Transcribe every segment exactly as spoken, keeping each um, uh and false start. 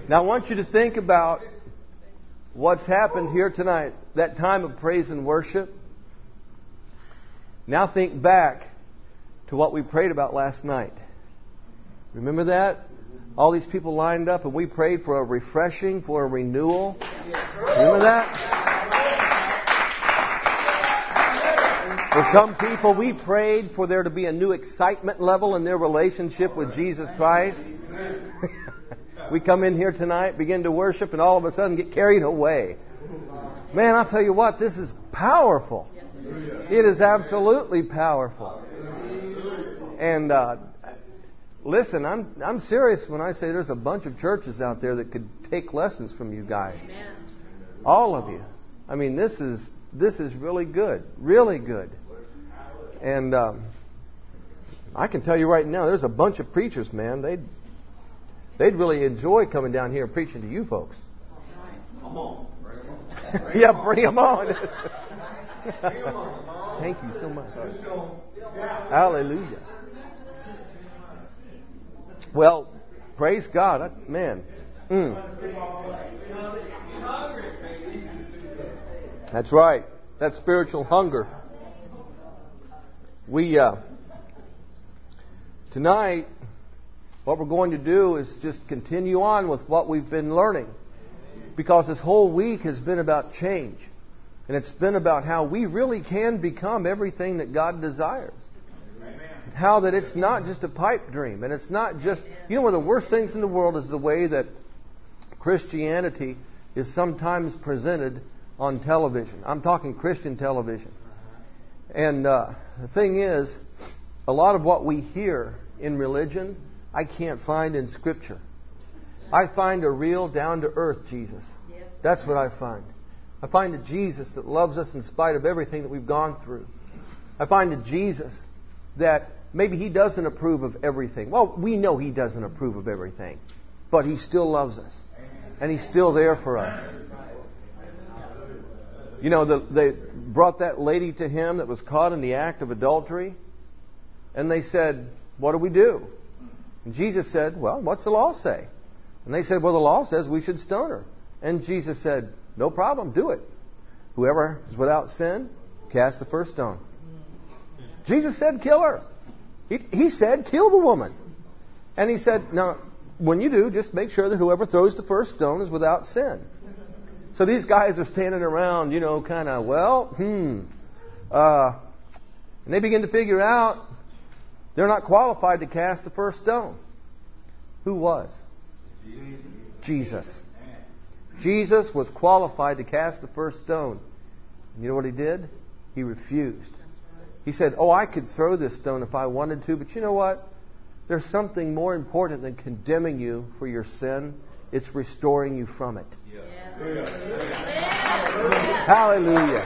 Now I want you to think about what's happened here tonight, that time of praise and worship. Now think back to what we prayed about last night. Remember that? All these people lined up and we prayed for a refreshing, for a renewal. Remember that? For some people, we prayed for there to be a new excitement level in their relationship with Jesus Christ. We come in here tonight, begin to worship, and all of a sudden get carried away. Man, I'll tell you what, this is powerful. It is absolutely powerful. And uh, listen, I'm I'm serious when I say there's a bunch of churches out there that could take lessons from you guys. All of you. I mean, this is this is really good, really good. And um, I can tell you right now, there's a bunch of preachers, man. They'd they'd really enjoy coming down here and preaching to you folks. Come on, bring them on. Yeah, bring them on. Thank you so much. Hallelujah. Well, praise God, man. Mm. That's right. That spiritual hunger. We uh, tonight, what we're going to do is just continue on with what we've been learning, because this whole week has been about change, and it's been about how we really can become everything that God desires. How that it's not just a pipe dream, and it's not just, you know, one of the worst things in the world is the way that Christianity is sometimes presented on television. I'm talking Christian television. And uh, the thing is, a lot of what we hear in religion, I can't find in Scripture. I find a real down-to-earth Jesus. That's what I find. I find a Jesus that loves us in spite of everything that we've gone through. I find a Jesus that maybe He doesn't approve of everything. Well, we know He doesn't approve of everything. But He still loves us. And He's still there for us. You know, the, they brought that lady to Him that was caught in the act of adultery. And they said, what do we do? And Jesus said, well, what's the law say? And they said, well, the law says we should stone her. And Jesus said, no problem, do it. Whoever is without sin, cast the first stone. Jesus said, kill her. He, he said, kill the woman. And He said, now, when you do, just make sure that whoever throws the first stone is without sin. So these guys are standing around, you know, kind of, well, hmm. Uh, and they begin to figure out they're not qualified to cast the first stone. Who was? Jesus. Jesus was qualified to cast the first stone. And you know what He did? He refused. He said, oh, I could throw this stone if I wanted to, but you know what? There's something more important than condemning you for your sin. It's restoring you from it. Yeah. Yeah. Hallelujah.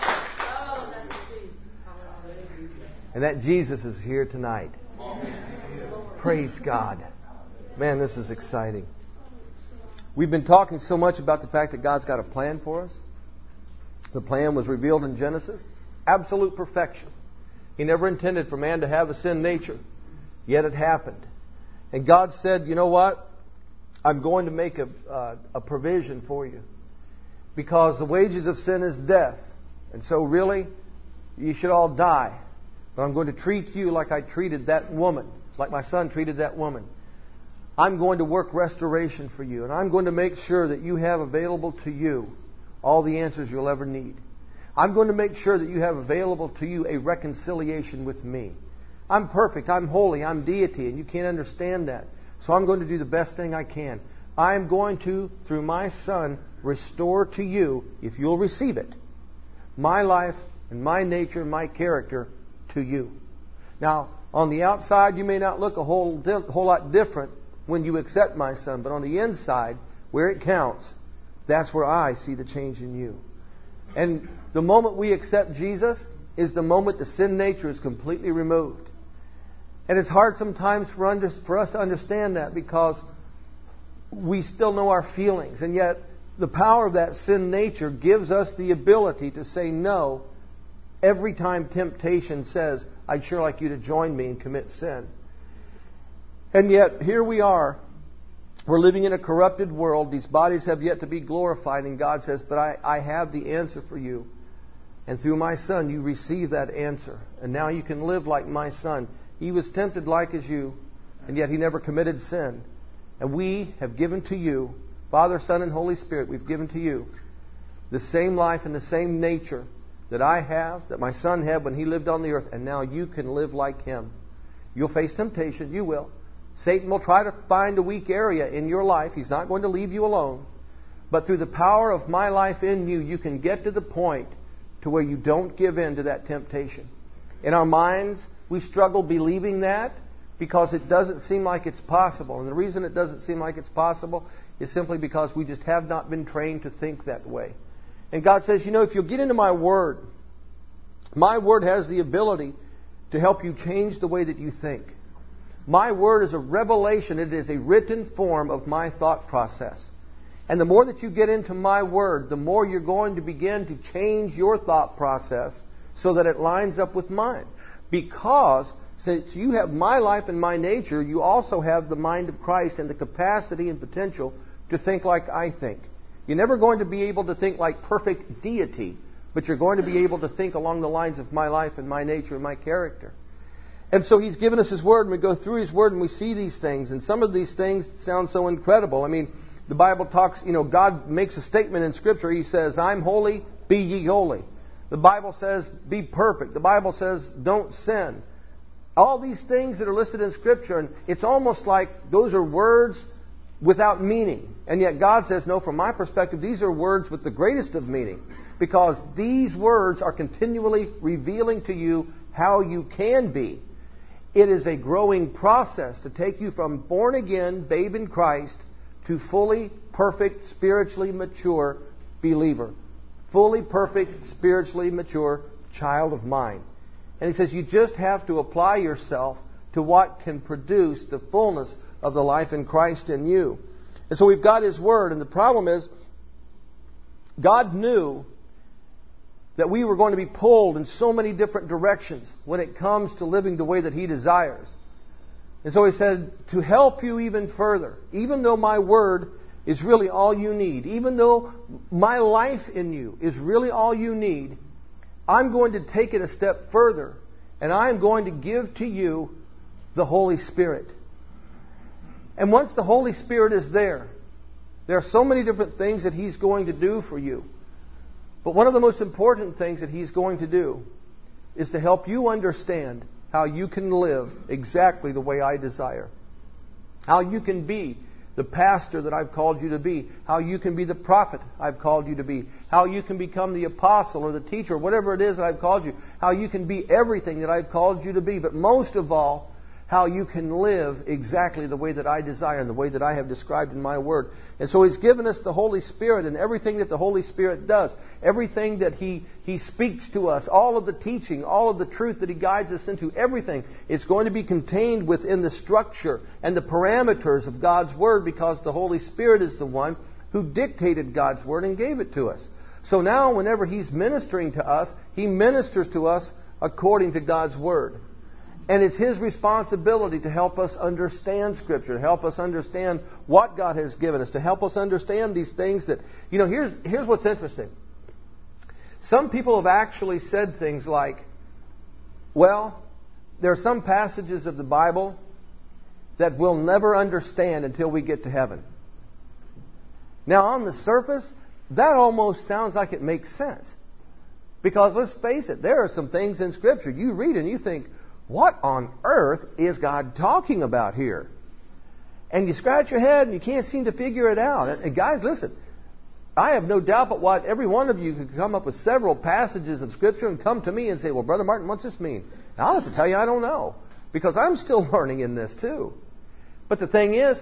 And that Jesus is here tonight. Praise God. Man, this is exciting. We've been talking so much about the fact that God's got a plan for us. The plan was revealed in Genesis. Absolute perfection. He never intended for man to have a sin nature. Yet it happened. And God said, you know what? I'm going to make a, uh, a provision for you. Because the wages of sin is death. And so really, you should all die. But I'm going to treat you like I treated that woman. Like my son treated that woman. I'm going to work restoration for you. And I'm going to make sure that you have available to you all the answers you'll ever need. I'm going to make sure that you have available to you a reconciliation with me. I'm perfect, I'm holy, I'm deity, and you can't understand that. So I'm going to do the best thing I can. I'm going to, through my Son, restore to you, if you'll receive it, my life and my nature and my character to you. Now, on the outside, you may not look a whole, whole lot different when you accept my Son, but on the inside, where it counts, that's where I see the change in you. And the moment we accept Jesus is the moment the sin nature is completely removed. And it's hard sometimes for, under, for us to understand that because we still know our feelings. And yet the power of that sin nature gives us the ability to say no every time temptation says, I'd sure like you to join me and commit sin. And yet here we are We're living in a corrupted world. These bodies have yet to be glorified. And God says, but I, I have the answer for you. And through my Son, you receive that answer. And now you can live like my Son. He was tempted like as you, and yet He never committed sin. And we have given to you, Father, Son, and Holy Spirit, we've given to you the same life and the same nature that I have, that my Son had when He lived on the earth. And now you can live like Him. You'll face temptation. You will. Satan will try to find a weak area in your life. He's not going to leave you alone. But through the power of my life in you, you can get to the point to where you don't give in to that temptation. In our minds, we struggle believing that because it doesn't seem like it's possible. And the reason it doesn't seem like it's possible is simply because we just have not been trained to think that way. And God says, you know, if you'll get into my Word, my Word has the ability to help you change the way that you think. My Word is a revelation. It is a written form of my thought process. And the more that you get into my Word, the more you're going to begin to change your thought process so that it lines up with mine. Because since you have my life and my nature, you also have the mind of Christ and the capacity and potential to think like I think. You're never going to be able to think like perfect deity, but you're going to be able to think along the lines of my life and my nature and my character. And so He's given us His Word, and we go through His Word and we see these things. And some of these things sound so incredible. I mean, the Bible talks, you know, God makes a statement in Scripture. He says, I'm holy, be ye holy. The Bible says, be perfect. The Bible says, don't sin. All these things that are listed in Scripture, and it's almost like those are words without meaning. And yet God says, no, from my perspective, these are words with the greatest of meaning. Because these words are continually revealing to you how you can be. It is a growing process to take you from born again, babe in Christ, to fully perfect, spiritually mature believer. Fully perfect, spiritually mature child of mine. And He says you just have to apply yourself to what can produce the fullness of the life in Christ in you. And so we've got His Word, and the problem is God knew that we were going to be pulled in so many different directions when it comes to living the way that He desires. And so He said, to help you even further, even though my Word is really all you need, even though my life in you is really all you need, I'm going to take it a step further, and I'm going to give to you the Holy Spirit. And once the Holy Spirit is there, there are so many different things that He's going to do for you. But one of the most important things that He's going to do is to help you understand how you can live exactly the way I desire. How you can be the pastor that I've called you to be. How you can be the prophet I've called you to be. How you can become the apostle or the teacher, whatever it is that I've called you. How you can be everything that I've called you to be. But most of all, how you can live exactly the way that I desire and the way that I have described in my Word. And so He's given us the Holy Spirit, and everything that the Holy Spirit does, everything that He, He speaks to us, all of the teaching, all of the truth that He guides us into, everything is going to be contained within the structure and the parameters of God's Word, because the Holy Spirit is the one who dictated God's Word and gave it to us. So now whenever He's ministering to us, He ministers to us according to God's Word. And it's His responsibility to help us understand Scripture, to help us understand what God has given us, to help us understand these things that, you know, here's, here's what's interesting. Some people have actually said things like, well, there are some passages of the Bible that we'll never understand until we get to heaven. Now, on the surface, that almost sounds like it makes sense. Because let's face it, there are some things in Scripture you read and you think, what on earth is God talking about here? And you scratch your head and you can't seem to figure it out. And guys, listen, I have no doubt but what every one of you could come up with several passages of Scripture and come to me and say, well, Brother Martin, what's this mean? And I'll have to tell you I don't know, because I'm still learning in this too. But the thing is,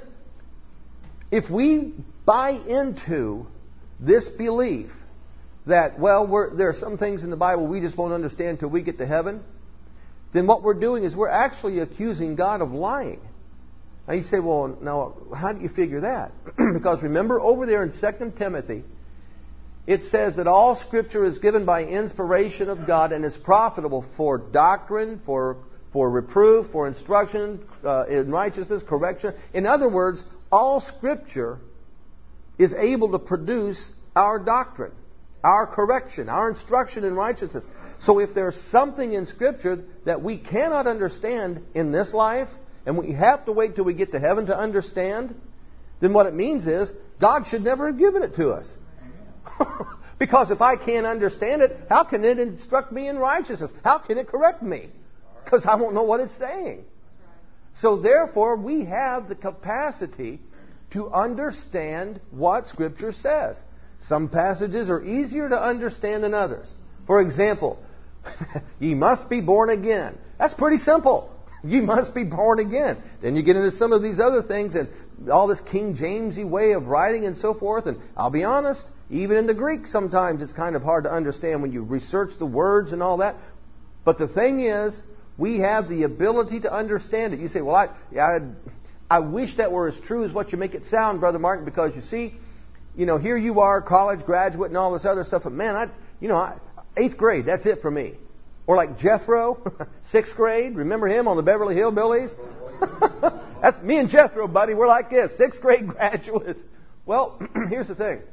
if we buy into this belief that, well, we're, there are some things in the Bible we just won't understand until we get to heaven, then what we're doing is we're actually accusing God of lying. Now you say, well, now how do you figure that? Because remember over there in Second Timothy, it says that all Scripture is given by inspiration of God and is profitable for doctrine, for, for reproof, for instruction, uh, in righteousness, correction. In other words, all Scripture is able to produce our doctrine, our correction, our instruction in righteousness. So if there's something in Scripture that we cannot understand in this life, and we have to wait till we get to heaven to understand, then what it means is God should never have given it to us. Because if I can't understand it, how can it instruct me in righteousness? How can it correct me? Because I won't know what it's saying. So therefore, we have the capacity to understand what Scripture says. Some passages are easier to understand than others. For example, ye must be born again. That's pretty simple. You must be born again. Then you get into some of these other things and all this King Jamesy way of writing and so forth. And I'll be honest, even in the Greek sometimes it's kind of hard to understand when you research the words and all that. But the thing is, we have the ability to understand it. You say, well, I, I, I wish that were as true as what you make it sound, Brother Martin, because you see, you know, here you are, college graduate and all this other stuff. But man, I, you know, I, eighth grade, that's it for me. Or like Jethro, sixth grade. Remember him on the Beverly Hillbillies? That's me and Jethro, buddy. We're like this, sixth grade graduates. Well, here's the thing.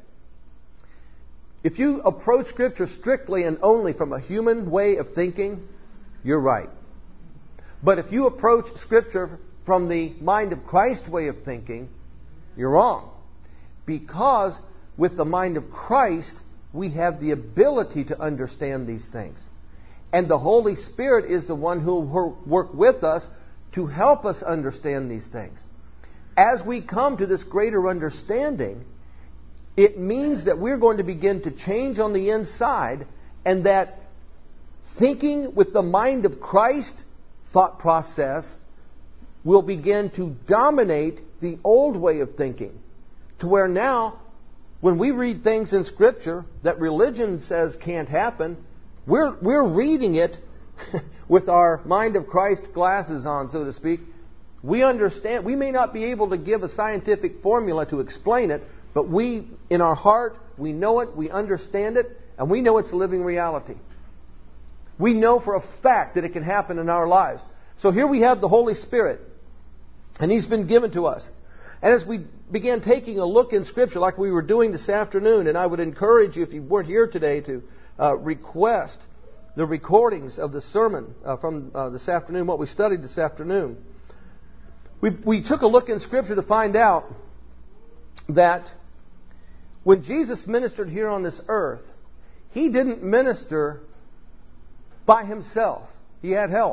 If you approach Scripture strictly and only from a human way of thinking, you're right. But if you approach Scripture from the mind of Christ way of thinking, you're wrong. Because with the mind of Christ, we have the ability to understand these things. And the Holy Spirit is the one who will work with us to help us understand these things. As we come to this greater understanding, it means that we're going to begin to change on the inside, and that thinking with the mind of Christ thought process will begin to dominate the old way of thinking. To where now, when we read things in Scripture that religion says can't happen, We're, we're reading it with our mind of Christ glasses on, so to speak. We understand. We may not be able to give a scientific formula to explain it, but we, in our heart, we know it, we understand it, and we know it's a living reality. We know for a fact that it can happen in our lives. So here we have the Holy Spirit, and He's been given to us. And as we began taking a look in Scripture, like we were doing this afternoon, and I would encourage you, if you weren't here today, to Uh, request the recordings of the sermon uh, from uh, this afternoon, what we studied this afternoon. We, we took a look in Scripture to find out that when Jesus ministered here on this earth, He didn't minister by Himself. He had help.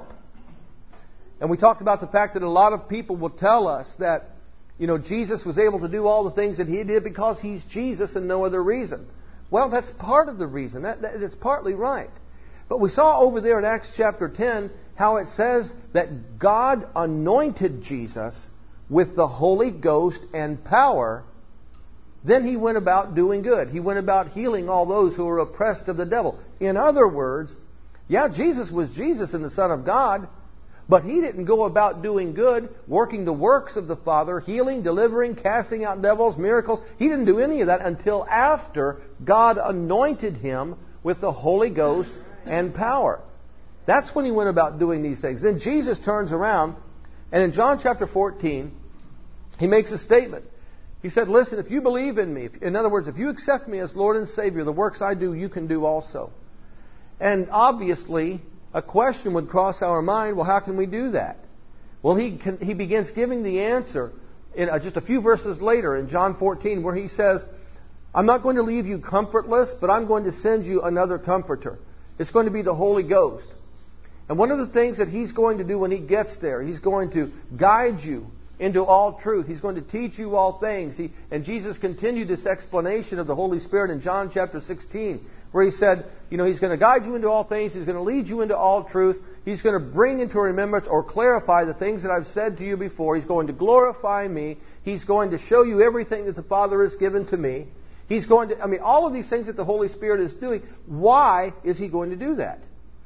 And we talked about the fact that a lot of people will tell us that, you know, Jesus was able to do all the things that He did because He's Jesus and no other reason. Well, that's part of the reason. That, that it's partly right. But we saw over there in Acts chapter ten how it says that God anointed Jesus with the Holy Ghost and power. Then He went about doing good. He went about healing all those who were oppressed of the devil. In other words, yeah, Jesus was Jesus and the Son of God, but He didn't go about doing good, working the works of the Father, healing, delivering, casting out devils, miracles. He didn't do any of that until after God anointed Him with the Holy Ghost and power. That's when He went about doing these things. Then Jesus turns around, and in John chapter fourteen, He makes a statement. He said, listen, if you believe in me, in other words, if you accept me as Lord and Savior, the works I do, you can do also. And obviously, a question would cross our mind, well, how can we do that? Well, he can, he begins giving the answer in uh, just a few verses later in John fourteen, where He says, I'm not going to leave you comfortless, but I'm going to send you another comforter. It's going to be the Holy Ghost. And one of the things that He's going to do when He gets there, He's going to guide you into all truth. He's going to teach you all things. He, and Jesus continued this explanation of the Holy Spirit in John chapter sixteen, where He said, you know, He's going to guide you into all things. He's going to lead you into all truth. He's going to bring into remembrance or clarify the things that I've said to you before. He's going to glorify me. He's going to show you everything that the Father has given to me. He's going to, I mean, all of these things that the Holy Spirit is doing. Why is He going to do that?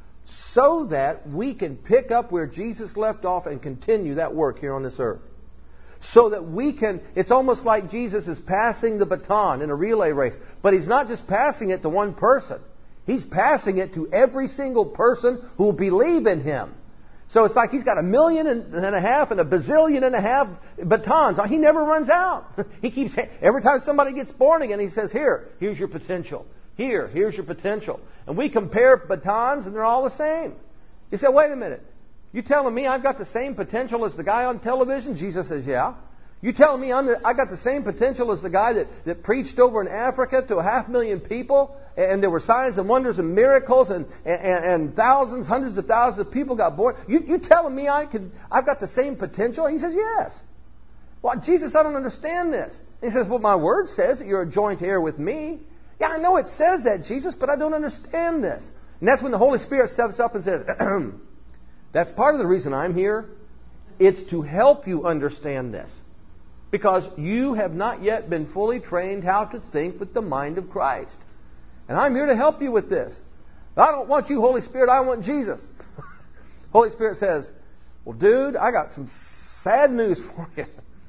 So that we can pick up where Jesus left off and continue that work here on this earth. So that we can, it's almost like Jesus is passing the baton in a relay race. But He's not just passing it to one person. He's passing it to every single person who will believe in Him. So it's like he's got a million and a half and a bazillion and a half batons. He never runs out. He keeps, every time somebody gets born again, he says, here, here's your potential. Here, here's your potential. And we compare batons and they're all the same. You say, wait a minute. You telling me I've got the same potential as the guy on television? Jesus says, yeah. You telling me I'm the, I got the same potential as the guy that, that preached over in Africa to a half million people, and there were signs and wonders and miracles, and, and, and thousands, hundreds of thousands of people got born. You, you telling me I could, I've got the same potential? He says, yes. Well, Jesus, I don't understand this. He says, well, my word says that you're a joint heir with me. Yeah, I know it says that, Jesus, but I don't understand this. And that's when the Holy Spirit steps up and says, that's part of the reason I'm here. It's to help you understand this. Because you have not yet been fully trained how to think with the mind of Christ. And I'm here to help you with this. I don't want you, Holy Spirit, I want Jesus. Holy Spirit says, well, dude, I got some sad news for you.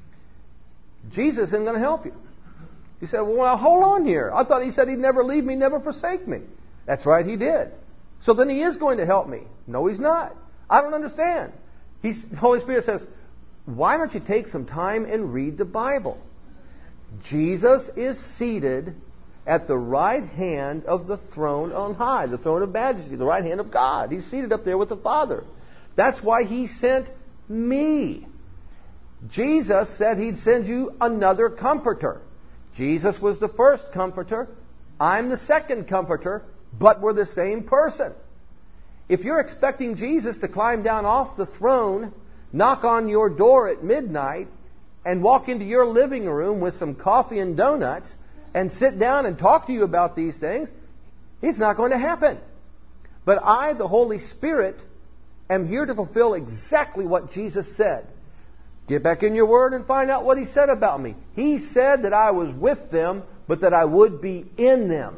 Jesus isn't going to help you. He said, well, now hold on here. I thought he said he'd never leave me, never forsake me. That's right, he did. So then he is going to help me. No, he's not. I don't understand. He's, the Holy Spirit says, why don't you take some time and read the Bible? Jesus is seated at the right hand of the throne on high, the throne of majesty, the right hand of God. He's seated up there with the Father. That's why he sent me. Jesus said he'd send you another comforter. Jesus was the first comforter. I'm the second comforter, but we're the same person. If you're expecting Jesus to climb down off the throne, knock on your door at midnight, and walk into your living room with some coffee and donuts, and sit down and talk to you about these things, it's not going to happen. But I, the Holy Spirit, am here to fulfill exactly what Jesus said. Get back in your Word and find out what He said about me. He said that I was with them, but that I would be in them.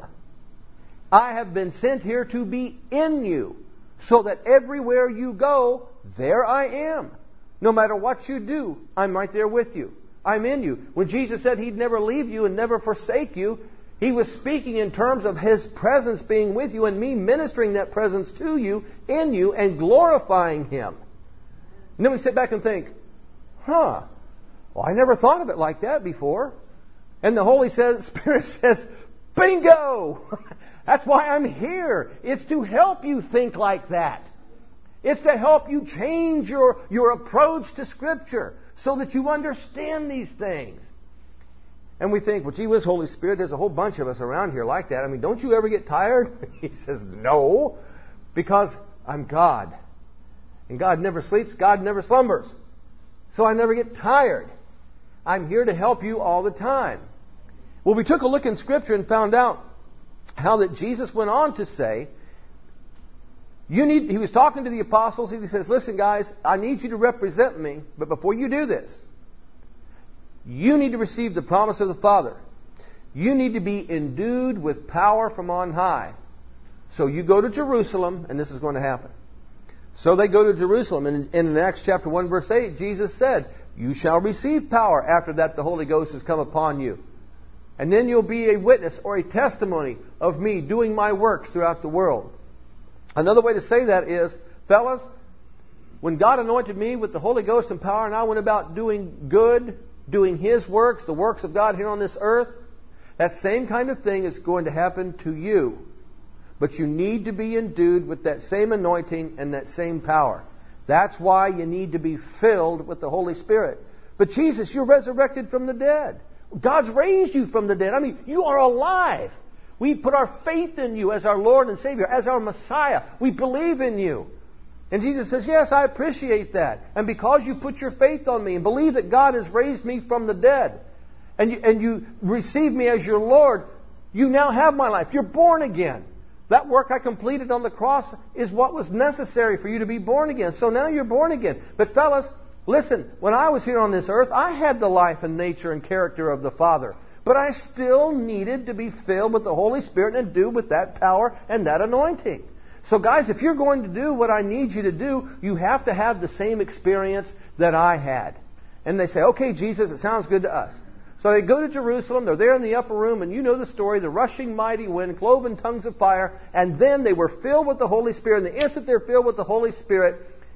I have been sent here to be in you, so that everywhere you go, there I am. No matter what you do, I'm right there with you. I'm in you. When Jesus said He'd never leave you and never forsake you, He was speaking in terms of His presence being with you and me ministering that presence to you, in you, and glorifying Him. And then we sit back and think, huh, well, I never thought of it like that before. And the Holy Spirit says, bingo! That's why I'm here. It's to help you think like that. It's to help you change your, your approach to Scripture so that you understand these things. And we think, well, gee whiz, Holy Spirit, there's a whole bunch of us around here like that. I mean, don't you ever get tired? He says, no, because I'm God. And God never sleeps, God never slumbers. So I never get tired. I'm here to help you all the time. Well, we took a look in Scripture and found out how that Jesus went on to say, You need. He was talking to the apostles. He says, listen, guys, I need you to represent me. But before you do this, you need to receive the promise of the Father. You need to be endued with power from on high. So you go to Jerusalem, and this is going to happen. So they go to Jerusalem. And in, in Acts chapter one, verse eight, Jesus said, you shall receive power after that the Holy Ghost has come upon you. And then you'll be a witness or a testimony of me doing my works throughout the world. Another way to say that is, fellas, when God anointed me with the Holy Ghost and power and I went about doing good, doing His works, the works of God here on this earth, that same kind of thing is going to happen to you. But you need to be endued with that same anointing and that same power. That's why you need to be filled with the Holy Spirit. But Jesus, you're resurrected from the dead. God's raised you from the dead. I mean, you are alive. We put our faith in you as our Lord and Savior, as our Messiah. We believe in you. And Jesus says, yes, I appreciate that. And because you put your faith on me and believe that God has raised me from the dead, and you, and you receive me as your Lord, you now have my life. You're born again. That work I completed on the cross is what was necessary for you to be born again. So now you're born again. But fellas, listen, when I was here on this earth, I had the life and nature and character of the Father. But I still needed to be filled with the Holy Spirit and do with that power and that anointing. So guys, if you're going to do what I need you to do, you have to have the same experience that I had. And they say, okay, Jesus, it sounds good to us. So they go to Jerusalem, they're there in the upper room, and you know the story, the rushing mighty wind, cloven tongues of fire, and then they were filled with the Holy Spirit. And the instant they're filled with the Holy Spirit,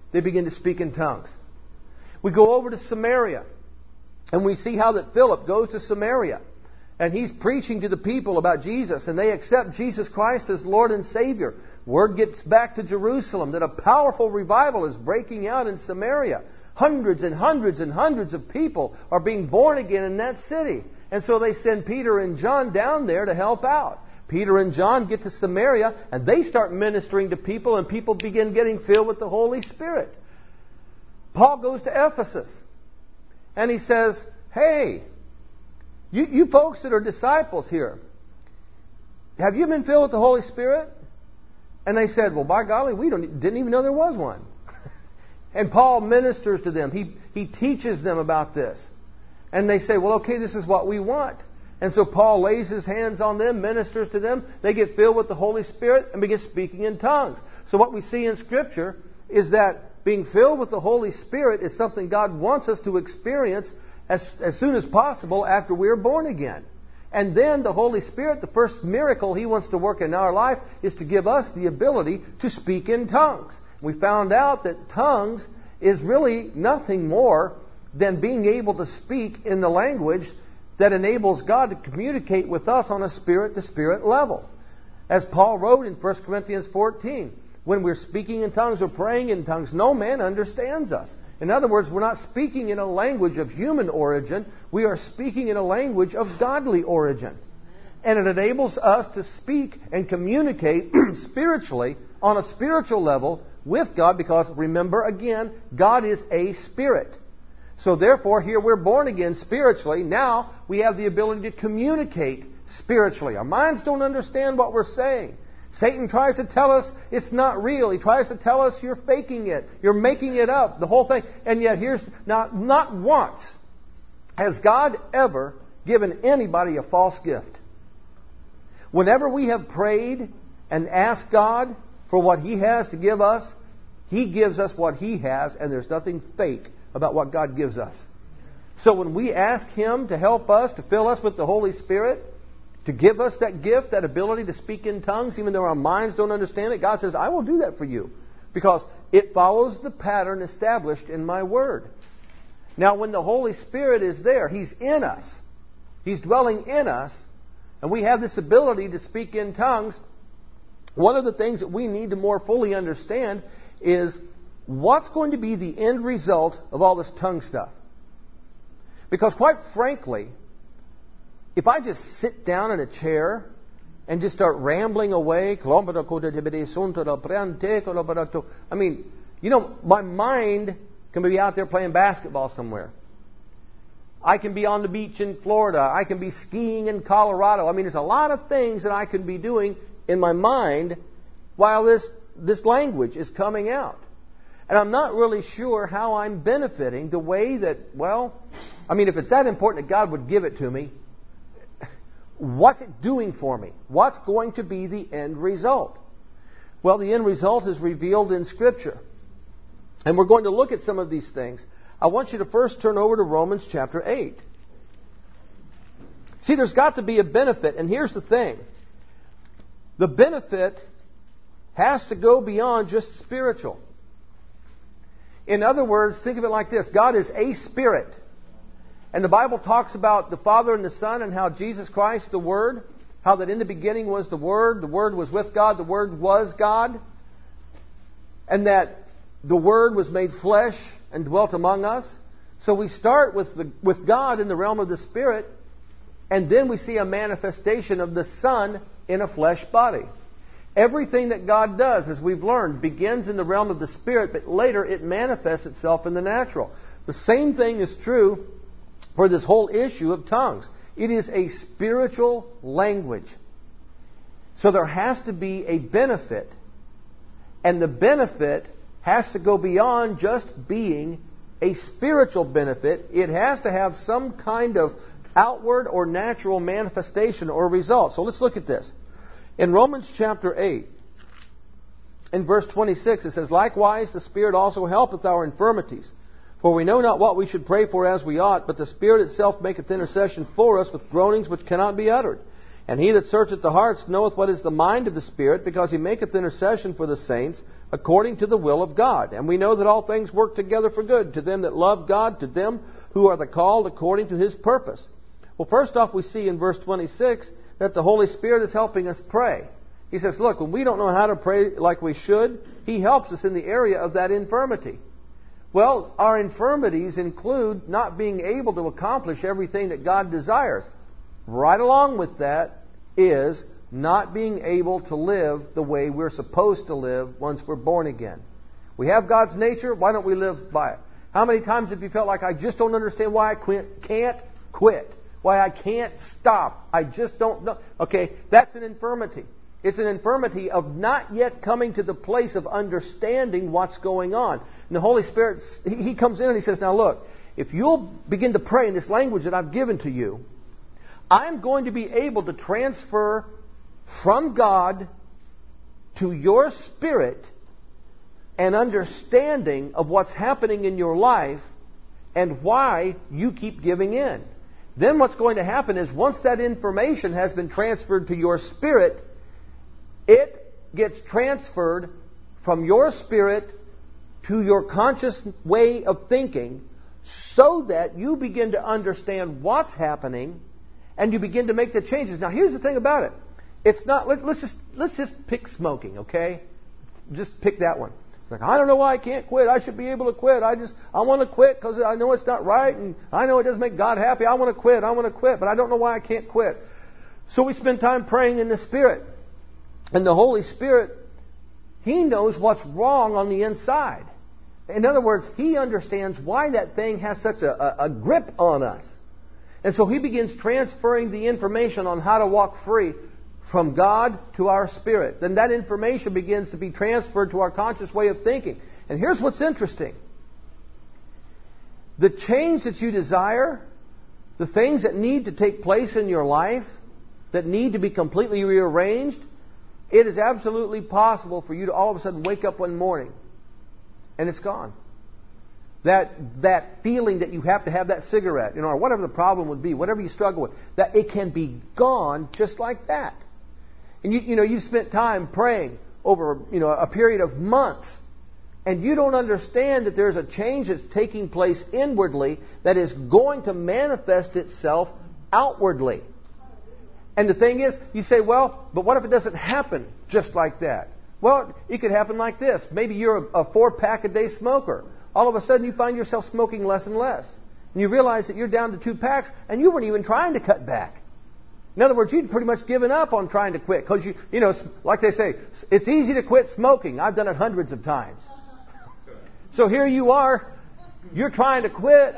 they begin to speak in tongues. We go over to Samaria, and we see how that Philip goes to Samaria, and he's preaching to the people about Jesus, and they accept Jesus Christ as Lord and Savior. Word gets back to Jerusalem that a powerful revival is breaking out in Samaria. Hundreds and hundreds and hundreds of people are being born again in that city. And so they send Peter and John down there to help out. Peter and John get to Samaria, and they start ministering to people, and people begin getting filled with the Holy Spirit. Paul goes to Ephesus, and he says, hey, you, you folks that are disciples here, have you been filled with the Holy Spirit? And they said, well, by golly, we don't, didn't even know there was one. And Paul ministers to them. He, he teaches them about this. And they say, well, okay, this is what we want. And so Paul lays his hands on them, ministers to them. They get filled with the Holy Spirit and begin speaking in tongues. So what we see in Scripture is that being filled with the Holy Spirit is something God wants us to experience as, as soon as possible after we are born again. And then the Holy Spirit, the first miracle He wants to work in our life is to give us the ability to speak in tongues. We found out that tongues is really nothing more than being able to speak in the language that enables God to communicate with us on a spirit-to-spirit level. As Paul wrote in First Corinthians fourteen, when we're speaking in tongues or praying in tongues, no man understands us. In other words, we're not speaking in a language of human origin. We are speaking in a language of godly origin. And it enables us to speak and communicate spiritually on a spiritual level with God because, remember again, God is a spirit. So therefore, here we're born again spiritually. Now we have the ability to communicate spiritually. Our minds don't understand what we're saying. Satan tries to tell us it's not real. He tries to tell us you're faking it. You're making it up. The whole thing. And yet here's, not, not once has God ever given anybody a false gift. Whenever we have prayed and asked God for what He has to give us, He gives us what He has, and there's nothing fake about what God gives us. So when we ask Him to help us, to fill us with the Holy Spirit, to give us that gift, that ability to speak in tongues, even though our minds don't understand it, God says, I will do that for you. Because it follows the pattern established in my Word. Now when the Holy Spirit is there, He's in us. He's dwelling in us. And we have this ability to speak in tongues. One of the things that we need to more fully understand is what's going to be the end result of all this tongue stuff. Because quite frankly, if I just sit down in a chair and just start rambling away, I mean, you know, my mind can be out there playing basketball somewhere. I can be on the beach in Florida. I can be skiing in Colorado. I mean, there's a lot of things that I can be doing in my mind while this, this language is coming out. And I'm not really sure how I'm benefiting the way that, well, I mean, if it's that important that God would give it to me, what's it doing for me? What's going to be the end result? Well, the end result is revealed in Scripture. And we're going to look at some of these things. I want you to first turn over to Romans chapter eight. See, there's got to be a benefit. And here's the thing. The benefit has to go beyond just spiritual. In other words, think of it like this. God is a spirit. And the Bible talks about the Father and the Son and how Jesus Christ, the Word, how that in the beginning was the Word, the Word was with God, the Word was God, and that the Word was made flesh and dwelt among us. So we start with the, with God in the realm of the Spirit, and then we see a manifestation of the Son in a flesh body. Everything that God does, as we've learned, begins in the realm of the Spirit, but later it manifests itself in the natural. The same thing is true for this whole issue of tongues. It is a spiritual language. So there has to be a benefit. And the benefit has to go beyond just being a spiritual benefit. It has to have some kind of outward or natural manifestation or result. So let's look at this. In Romans chapter eight, in verse twenty-six, it says, likewise the Spirit also helpeth our infirmities. For we know not what we should pray for as we ought, but the Spirit itself maketh intercession for us with groanings which cannot be uttered. And he that searcheth the hearts knoweth what is the mind of the Spirit, because he maketh intercession for the saints according to the will of God. And we know that all things work together for good to them that love God, to them who are the called according to His purpose. Well, first off, we see in verse twenty-six that the Holy Spirit is helping us pray. He says, look, when we don't know how to pray like we should, He helps us in the area of that infirmity. Well, our infirmities include not being able to accomplish everything that God desires. Right along with that is not being able to live the way we're supposed to live once we're born again. We have God's nature. Why don't we live by it? How many times have you felt like, I just don't understand why I quit, can't quit? Why I can't stop? I just don't know. Okay, that's an infirmity. It's an infirmity of not yet coming to the place of understanding what's going on. And the Holy Spirit, He comes in and He says, now look, if you'll begin to pray in this language that I've given to you, I'm going to be able to transfer from God to your spirit an understanding of what's happening in your life and why you keep giving in. Then what's going to happen is once that information has been transferred to your spirit, it gets transferred from your spirit to your conscious way of thinking so that you begin to understand what's happening and you begin to make the changes. Now, here's the thing about it. It's not, let, let's just let's just pick smoking, okay? Just pick that one. It's like, I don't know why I can't quit. I should be able to quit. I just, I want to quit because I know it's not right and I know it doesn't make God happy. I want to quit. I want to quit, but I don't know why I can't quit. So we spend time praying in the Spirit. And the Holy Spirit, He knows what's wrong on the inside. In other words, He understands why that thing has such a, a, a grip on us. And so He begins transferring the information on how to walk free from God to our spirit. Then that information begins to be transferred to our conscious way of thinking. And here's what's interesting. The change that you desire, the things that need to take place in your life, that need to be completely rearranged, it is absolutely possible for you to all of a sudden wake up one morning and it's gone. That that feeling that you have to have that cigarette, you know, or whatever the problem would be, whatever you struggle with, that it can be gone just like that. And you you know, you spent time praying over, you know, a period of months, and you don't understand that there's a change that's taking place inwardly that is going to manifest itself outwardly. And the thing is, you say, well, but what if it doesn't happen just like that? Well, it could happen like this. Maybe you're a, a four-pack-a-day smoker. All of a sudden, you find yourself smoking less and less. And you realize that you're down to two packs, and you weren't even trying to cut back. In other words, you'd pretty much given up on trying to quit. Because, you, you know, like they say, it's easy to quit smoking. I've done it hundreds of times. So here you are. You're trying to quit.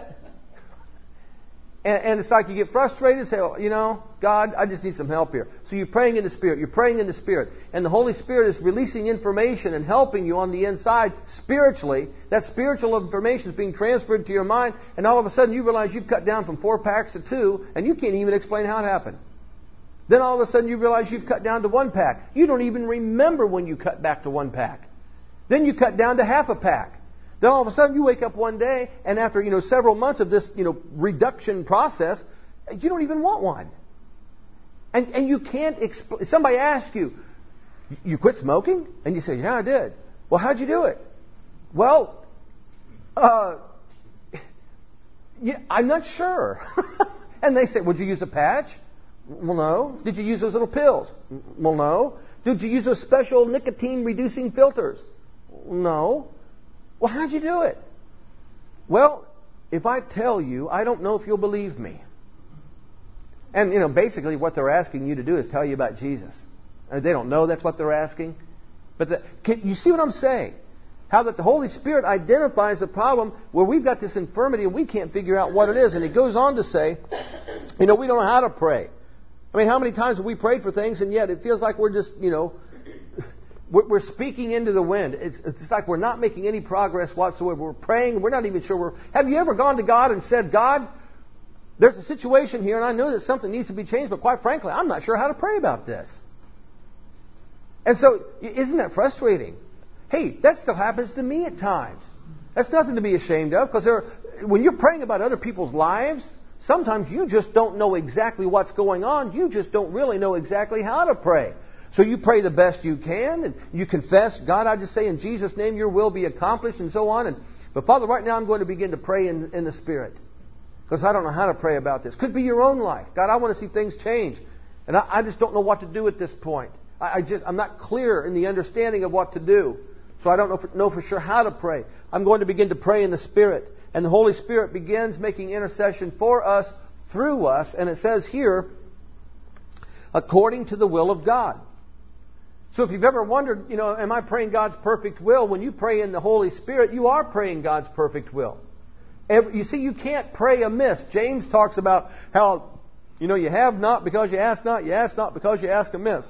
And, and it's like you get frustrated and say, oh, you know, God, I just need some help here. So you're praying in the Spirit. You're praying in the Spirit. And the Holy Spirit is releasing information and helping you on the inside spiritually. That spiritual information is being transferred to your mind. And all of a sudden you realize you've cut down from four packs to two. And you can't even explain how it happened. Then all of a sudden you realize you've cut down to one pack. You don't even remember when you cut back to one pack. Then you cut down to half a pack. Then all of a sudden you wake up one day, and after, you know, several months of this, you know, reduction process, you don't even want one. And and you can't explain. Somebody asks you, you quit smoking? And you say, yeah, I did. Well, how'd you do it? Well, uh, yeah, I'm not sure. And they say, would you use a patch? Well, no. Did you use those little pills? Well, no. Did you use those special nicotine-reducing filters? No. Well, how'd you do it? Well, if I tell you, I don't know if you'll believe me. And, you know, basically what they're asking you to do is tell you about Jesus. And they don't know that's what they're asking. But the, can you see what I'm saying? How that the Holy Spirit identifies the problem where we've got this infirmity and we can't figure out what it is. And He goes on to say, you know, we don't know how to pray. I mean, how many times have we prayed for things and yet it feels like we're just, you know, we're speaking into the wind. It's, it's like we're not making any progress whatsoever. We're praying. We're not even sure we're... Have you ever gone to God and said, God, there's a situation here and I know that something needs to be changed, but quite frankly, I'm not sure how to pray about this. And so, isn't that frustrating? Hey, that still happens to me at times. That's nothing to be ashamed of, because when you're praying about other people's lives, sometimes you just don't know exactly what's going on. You just don't really know exactly how to pray. So you pray the best you can, and you confess, God, I just say in Jesus' name, your will be accomplished, and so on. And But Father, right now I'm going to begin to pray in, in the Spirit. Because I don't know how to pray about this. Could be your own life. God, I want to see things change. And I, I just don't know what to do at this point. I, I just, I'm not clear in the understanding of what to do. So I don't know for, know for sure how to pray. I'm going to begin to pray in the Spirit. And the Holy Spirit begins making intercession for us, through us. And it says here, according to the will of God. So if you've ever wondered, you know, am I praying God's perfect will? When you pray in the Holy Spirit, you are praying God's perfect will. Every, you see, you can't pray amiss. James talks about how, you know, you have not because you ask not, you ask not because you ask amiss.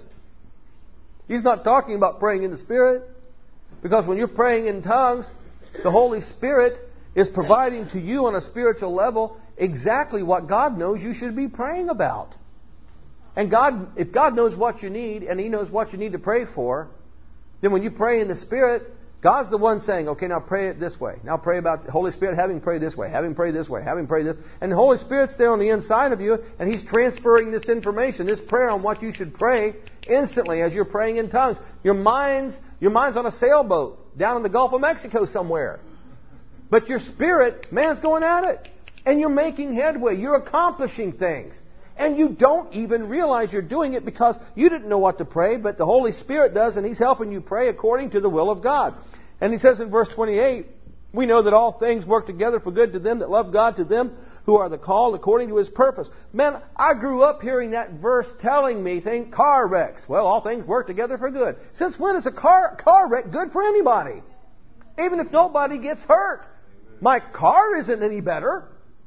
He's not talking about praying in the Spirit. Because when you're praying in tongues, the Holy Spirit is providing to you on a spiritual level exactly what God knows you should be praying about. And God, if God knows what you need, and He knows what you need to pray for, then when you pray in the Spirit, God's the one saying, okay, now pray it this way. Now pray about the Holy Spirit, have Him pray this way, have Him pray this way, have Him pray this. And the Holy Spirit's there on the inside of you, and He's transferring this information, this prayer on what you should pray instantly as you're praying in tongues. Your mind's, your mind's on a sailboat down in the Gulf of Mexico somewhere. But your spirit, man's going at it. And you're making headway. You're accomplishing things. And you don't even realize you're doing it because you didn't know what to pray, but the Holy Spirit does, and He's helping you pray according to the will of God. And He says in verse twenty-eight, we know that all things work together for good to them that love God, to them who are the called according to His purpose. Man, I grew up hearing that verse telling me, think car wrecks. Well, all things work together for good. Since when is a car, car wreck good for anybody? Even if nobody gets hurt. My car isn't any better.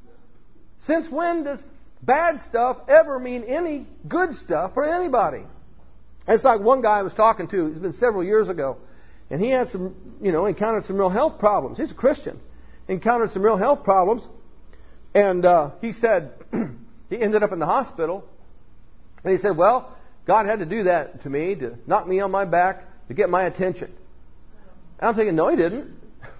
Since when does bad stuff ever mean any good stuff for anybody? And it's like one guy I was talking to, it's been several years ago, and he had some, you know, encountered some real health problems. He's a Christian. Encountered some real health problems. And uh, he said, he ended up in the hospital. And he said, well, God had to do that to me, to knock me on my back, to get my attention. And I'm thinking, no, He didn't.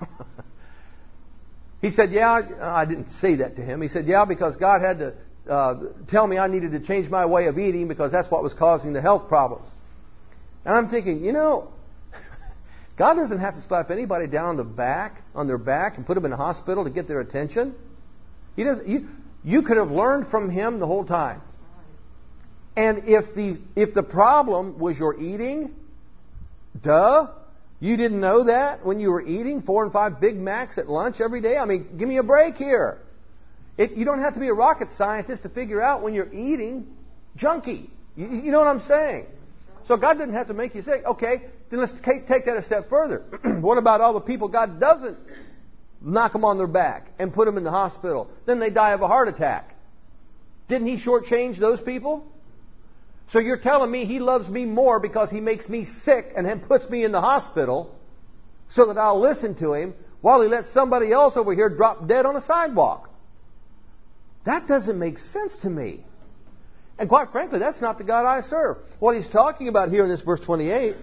He said, yeah, I, I didn't say that to him. He said, yeah, because God had to uh, tell me I needed to change my way of eating because that's what was causing the health problems. And I'm thinking, you know, God doesn't have to slap anybody down on the back, on their back, and put them in a hospital to get their attention. He doesn't. You, you could have learned from Him the whole time. And if the if the problem was your eating, duh. You didn't know that when you were eating four and five Big Macs at lunch every day? I mean, give me a break here. It, you don't have to be a rocket scientist to figure out when you're eating junky. You, you know what I'm saying? So God didn't have to make you sick. Okay, then let's take, take that a step further. What about all the people God doesn't knock them on their back and put them in the hospital? Then they die of a heart attack. Didn't He shortchange those people? So you're telling me He loves me more because He makes me sick and then puts me in the hospital so that I'll listen to Him while He lets somebody else over here drop dead on a sidewalk? That doesn't make sense to me. And quite frankly, that's not the God I serve. What He's talking about here in this verse twenty-eight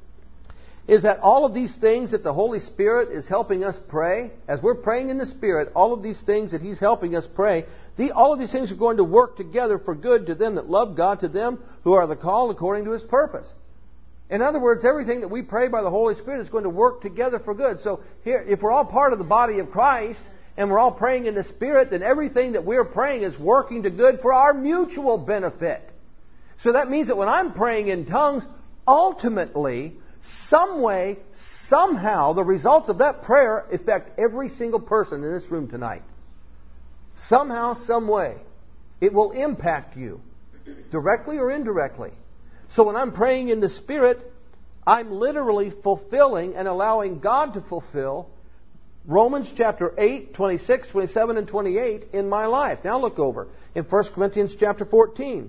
is that all of these things that the Holy Spirit is helping us pray, as we're praying in the Spirit, all of these things that He's helping us pray, the, all of these things are going to work together for good to them that love God, to them who are the called according to His purpose. In other words, everything that we pray by the Holy Spirit is going to work together for good. So here, if we're all part of the body of Christ, and we're all praying in the Spirit, then everything that we're praying is working to good for our mutual benefit. So that means that when I'm praying in tongues, ultimately, some way, somehow, the results of that prayer affect every single person in this room tonight. Somehow, some way, it will impact you, directly or indirectly. So when I'm praying in the Spirit, I'm literally fulfilling and allowing God to fulfill Romans chapter eight, twenty-six, twenty-seven, and twenty-eight in my life. Now look over in First Corinthians chapter fourteen.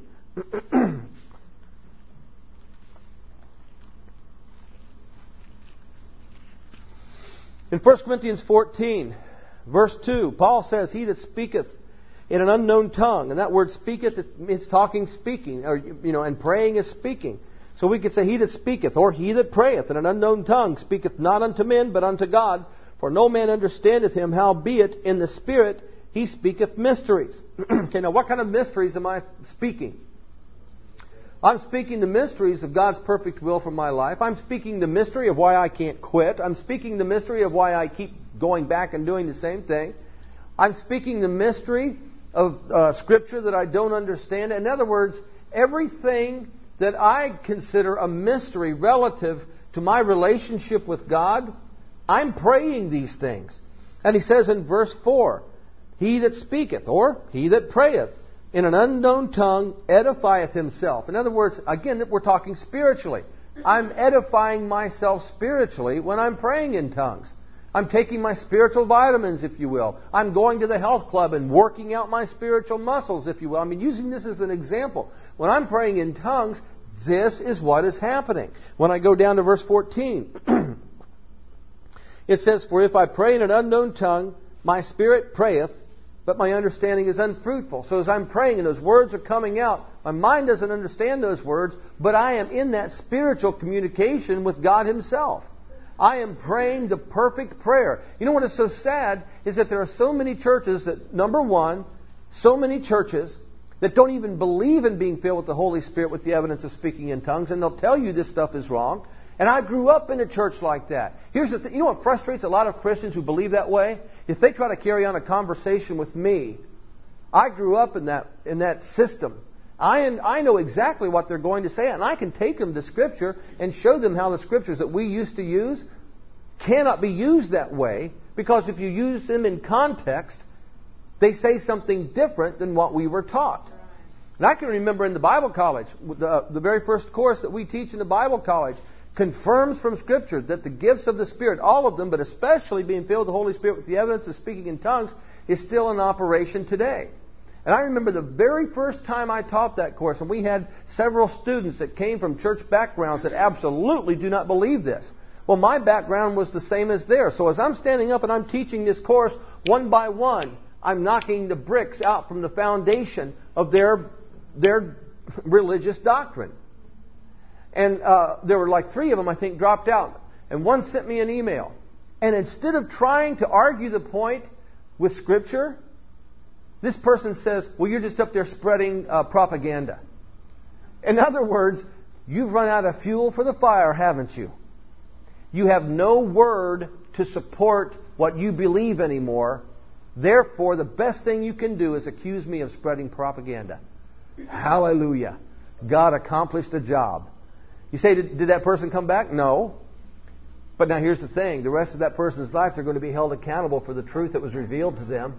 In First Corinthians fourteen, verse two, Paul says, He that speaketh in an unknown tongue, and that word speaketh, it means talking, speaking, or, you know, and praying is speaking. So we could say, He that speaketh, or he that prayeth in an unknown tongue, speaketh not unto men, but unto God. For no man understandeth him, howbeit in the Spirit He speaketh mysteries. Okay, now what kind of mysteries am I speaking? I'm speaking the mysteries of God's perfect will for my life. I'm speaking the mystery of why I can't quit. I'm speaking the mystery of why I keep going back and doing the same thing. I'm speaking the mystery of uh, Scripture that I don't understand. In other words, everything that I consider a mystery relative to my relationship with God, I'm praying these things. And he says in verse four, He that speaketh, or he that prayeth, in an unknown tongue edifieth himself. In other words, again, we're talking spiritually. I'm edifying myself spiritually when I'm praying in tongues. I'm taking my spiritual vitamins, if you will. I'm going to the health club and working out my spiritual muscles, if you will. I mean, using this as an example. When I'm praying in tongues, this is what is happening. When I go down to verse fourteen, it says, For if I pray in an unknown tongue, my spirit prayeth, but my understanding is unfruitful. So as I'm praying and those words are coming out, my mind doesn't understand those words, but I am in that spiritual communication with God Himself. I am praying the perfect prayer. You know what is so sad is that there are so many churches that, number one, so many churches that don't even believe in being filled with the Holy Spirit with the evidence of speaking in tongues, and they'll tell you this stuff is wrong. And I grew up in a church like that. Here's the thing. You know what frustrates a lot of Christians who believe that way? If they try to carry on a conversation with me, I grew up in that in that system. I I know exactly what they're going to say, and I can take them to Scripture and show them how the Scriptures that we used to use cannot be used that way, because if you use them in context, they say something different than what we were taught. And I can remember in the Bible college, the, the very first course that we teach in the Bible college, confirms from Scripture that the gifts of the Spirit, all of them, but especially being filled with the Holy Spirit with the evidence of speaking in tongues, is still in operation today. And I remember the very first time I taught that course, and we had several students that came from church backgrounds that absolutely do not believe this. Well, my background was the same as theirs. So as I'm standing up and I'm teaching this course, one by one, I'm knocking the bricks out from the foundation of their, their religious doctrine. And uh, there were like three of them, I think, dropped out. And one sent me an email. And instead of trying to argue the point with Scripture, this person says, well, you're just up there spreading uh, propaganda. In other words, you've run out of fuel for the fire, haven't you? You have no word to support what you believe anymore. Therefore, the best thing you can do is accuse me of spreading propaganda. Hallelujah. God accomplished the job. You say, did, did that person come back? No. But now here's the thing. The rest of that person's life, they're going to be held accountable for the truth that was revealed to them.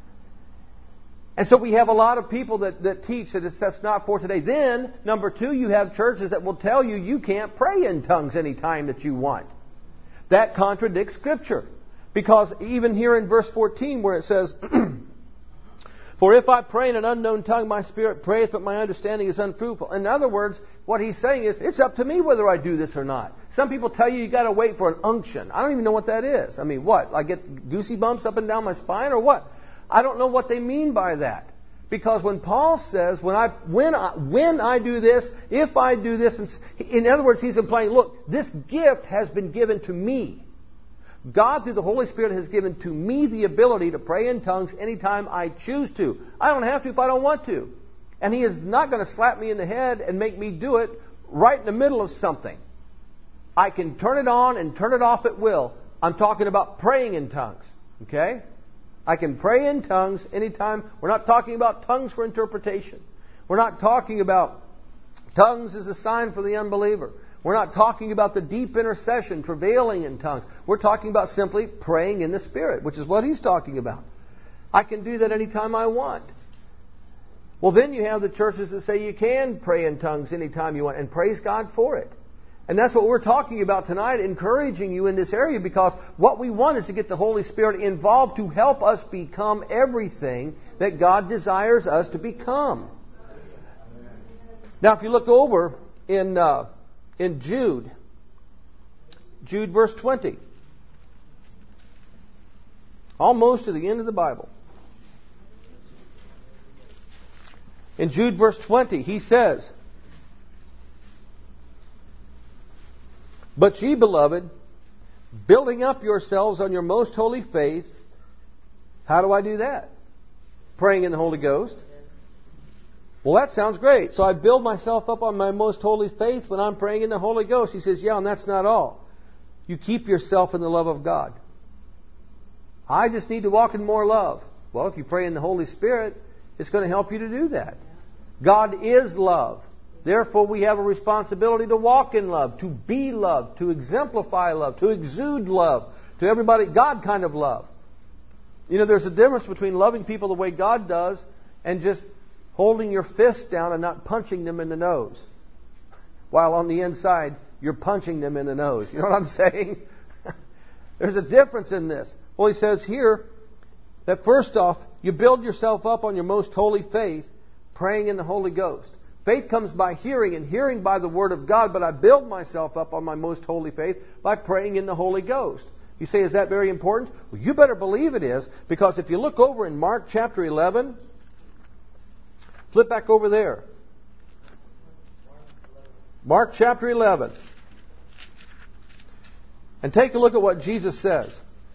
And so we have a lot of people that, that teach that that's not for today. Then, number two, you have churches that will tell you you can't pray in tongues any time that you want. That contradicts Scripture. Because even here in verse fourteen where it says, For if I pray in an unknown tongue, my spirit prayeth, but my understanding is unfruitful. In other words, what he's saying is, it's up to me whether I do this or not. Some people tell you you got to wait for an unction. I don't even know what that is. I mean, what? I get goosey bumps up and down my spine or what? I don't know what they mean by that. Because when Paul says, when I when I, when I do this, if I do this, in other words, he's implying, look, this gift has been given to me. God, through the Holy Spirit, has given to me the ability to pray in tongues anytime I choose to. I don't have to if I don't want to. And He is not going to slap me in the head and make me do it right in the middle of something. I can turn it on and turn it off at will. I'm talking about praying in tongues. Okay? I can pray in tongues anytime. We're not talking about tongues for interpretation. We're not talking about tongues as a sign for the unbeliever. We're not talking about the deep intercession, travailing in tongues. We're talking about simply praying in the Spirit, which is what he's talking about. I can do that anytime I want. Well, then you have the churches that say you can pray in tongues anytime you want, and praise God for it. And that's what we're talking about tonight, encouraging you in this area, because what we want is to get the Holy Spirit involved to help us become everything that God desires us to become. Now, if you look over in... Uh, In Jude, Jude verse twenty, almost to the end of the Bible. In Jude verse twenty, he says, But ye, beloved, building up yourselves on your most holy faith. How do I do that? praying in the Holy Ghost. Well, that sounds great. So I build myself up on my most holy faith when I'm praying in the Holy Ghost. He says, yeah, and that's not all. You keep yourself in the love of God. I just need to walk in more love. Well, if you pray in the Holy Spirit, it's going to help you to do that. God is love. Therefore, we have a responsibility to walk in love, to be love, to exemplify love, to exude love, to everybody, God kind of love. You know, there's a difference between loving people the way God does and just holding your fist down and not punching them in the nose, while on the inside you're punching them in the nose. You know what I'm saying? There's a difference in this. Well, he says here that first off, you build yourself up on your most holy faith, praying in the Holy Ghost. Faith comes by hearing, and hearing by the Word of God, but I build myself up on my most holy faith by praying in the Holy Ghost. You say, is that very important? Well, you better believe it is, because if you look over in Mark chapter eleven, flip back over there. Mark chapter eleven. And take a look at what Jesus says.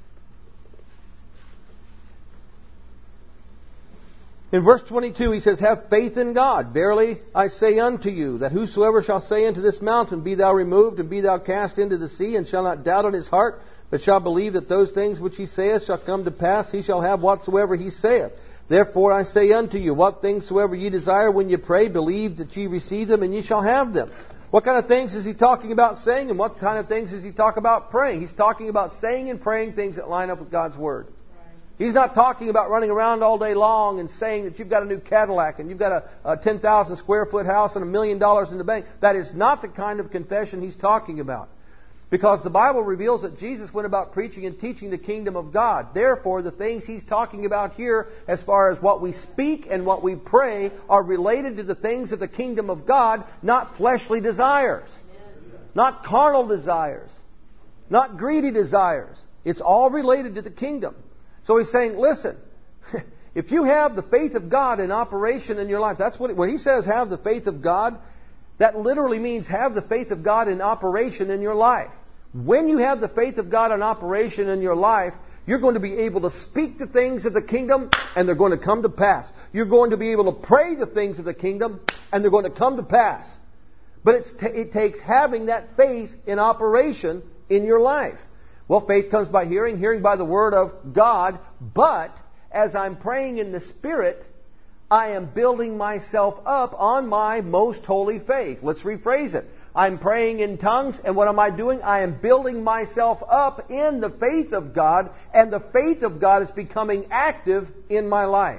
In verse twenty-two, He says, have faith in God. Verily I say unto you, that whosoever shall say unto this mountain, be thou removed, and be thou cast into the sea, and shall not doubt in his heart, but shall believe that those things which he saith shall come to pass, he shall have whatsoever he saith. Therefore I say unto you, what things soever ye desire when ye pray, believe that ye receive them, and ye shall have them. What kind of things is He talking about saying, and what kind of things does He talk about praying? He's talking about saying and praying things that line up with God's Word. He's not talking about running around all day long and saying that you've got a new Cadillac and you've got a, a ten thousand square foot house and a million dollars in the bank. That is not the kind of confession He's talking about. Because the Bible reveals that Jesus went about preaching and teaching the kingdom of God. Therefore, the things He's talking about here, as far as what we speak and what we pray, are related to the things of the kingdom of God, not fleshly desires, not carnal desires, not greedy desires. It's all related to the kingdom. So He's saying, listen, if you have the faith of God in operation in your life, that's what, when He says have the faith of God, that literally means have the faith of God in operation in your life. When you have the faith of God in operation in your life, you're going to be able to speak the things of the kingdom, and they're going to come to pass. You're going to be able to pray the things of the kingdom, and they're going to come to pass. But it's t- it takes having that faith in operation in your life. Well, faith comes by hearing, hearing by the Word of God. But as I'm praying in the Spirit, I am building myself up on my most holy faith. Let's rephrase it. I'm praying in tongues, and what am I doing? I am building myself up in the faith of God, and the faith of God is becoming active in my life.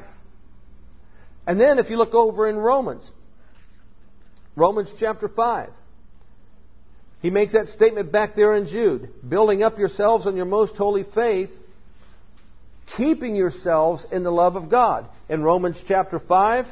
And then if you look over in Romans, Romans chapter five, he makes that statement back there in Jude. Building up yourselves on your most holy faith, keeping yourselves in the love of God. In Romans chapter five,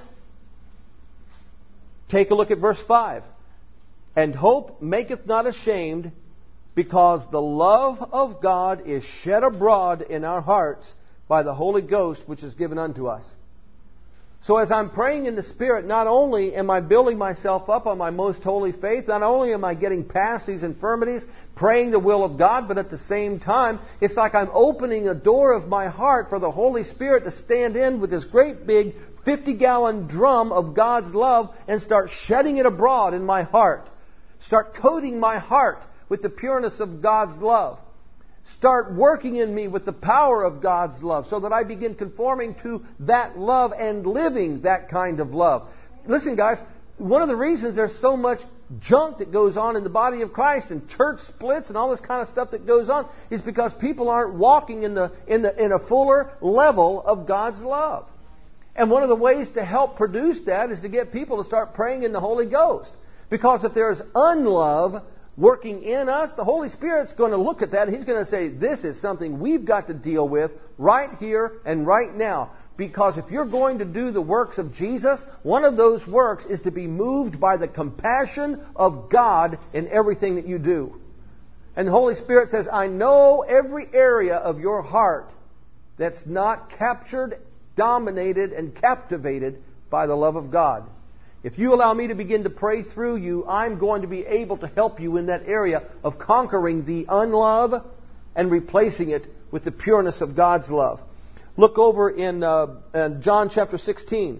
take a look at verse five. And hope maketh not ashamed, because the love of God is shed abroad in our hearts by the Holy Ghost which is given unto us. So as I'm praying in the Spirit, not only am I building myself up on my most holy faith, not only am I getting past these infirmities, praying the will of God, but at the same time, it's like I'm opening a door of my heart for the Holy Spirit to stand in with this great big fifty gallon drum of God's love and start shedding it abroad in my heart. Start coating my heart with the pureness of God's love. Start working in me with the power of God's love, so that I begin conforming to that love and living that kind of love. Listen, guys, one of the reasons there's so much junk that goes on in the body of Christ, and church splits and all this kind of stuff that goes on, is because people aren't walking in the in the in a fuller level of God's love. And one of the ways to help produce that is to get people to start praying in the Holy Ghost. Because if there's unlove working in us, the Holy Spirit's going to look at that and He's going to say, this is something we've got to deal with right here and right now. Because if you're going to do the works of Jesus, one of those works is to be moved by the compassion of God in everything that you do. And the Holy Spirit says, I know every area of your heart that's not captured, dominated, and captivated by the love of God. If you allow me to begin to pray through you, I'm going to be able to help you in that area of conquering the unlove and replacing it with the pureness of God's love. Look over in, uh, in John chapter sixteen.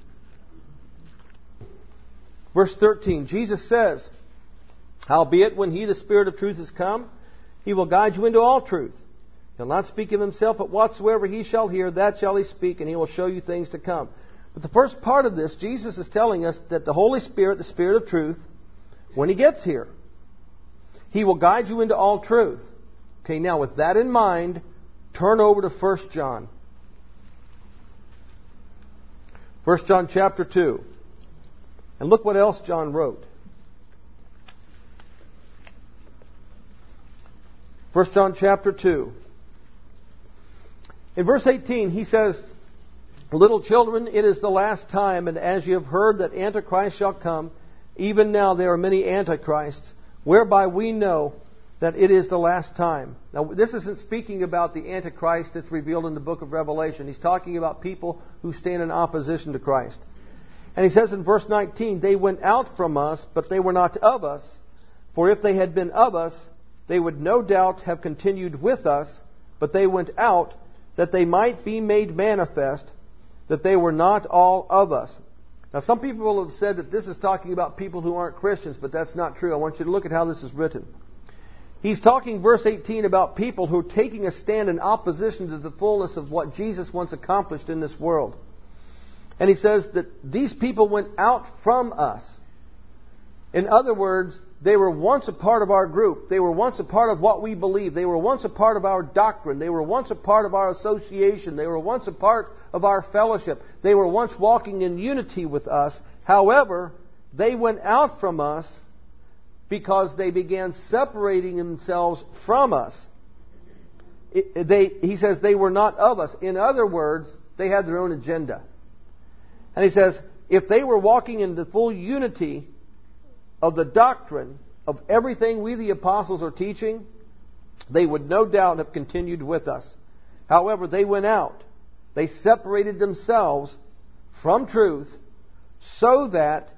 Verse thirteen. Jesus says, "Howbeit, when He, the Spirit of truth, is come, He will guide you into all truth. He'll not speak of Himself, but whatsoever He shall hear, that shall He speak, and He will show you things to come." But the first part of this, Jesus is telling us that the Holy Spirit, the Spirit of truth, when He gets here, He will guide you into all truth. Okay, now with that in mind, turn over to First John. First John chapter two. And look what else John wrote. First John chapter two. In verse eighteen, he says, "Little children, it is the last time, and as you have heard that Antichrist shall come, even now there are many Antichrists, whereby we know that it is the last time." Now, this isn't speaking about the Antichrist that's revealed in the book of Revelation. He's talking about people who stand in opposition to Christ. And he says in verse nineteen, "They went out from us, but they were not of us. For if they had been of us, they would no doubt have continued with us. But they went out, that they might be made manifest, that they were not all of us." Now, some people have said that this is talking about people who aren't Christians, but that's not true. I want you to look at how this is written. He's talking, verse eighteen, about people who are taking a stand in opposition to the fullness of what Jesus once accomplished in this world. And he says that these people went out from us. In other words, they were once a part of our group. They were once a part of what we believe. They were once a part of our doctrine. They were once a part of our association. They were once a part of our fellowship. They were once walking in unity with us. However, they went out from us because they began separating themselves from us. It, they, he says they were not of us. In other words, they had their own agenda. And he says, if they were walking in the full unity of the doctrine of everything we the apostles are teaching, they would no doubt have continued with us. However, they went out. They separated themselves from truth so that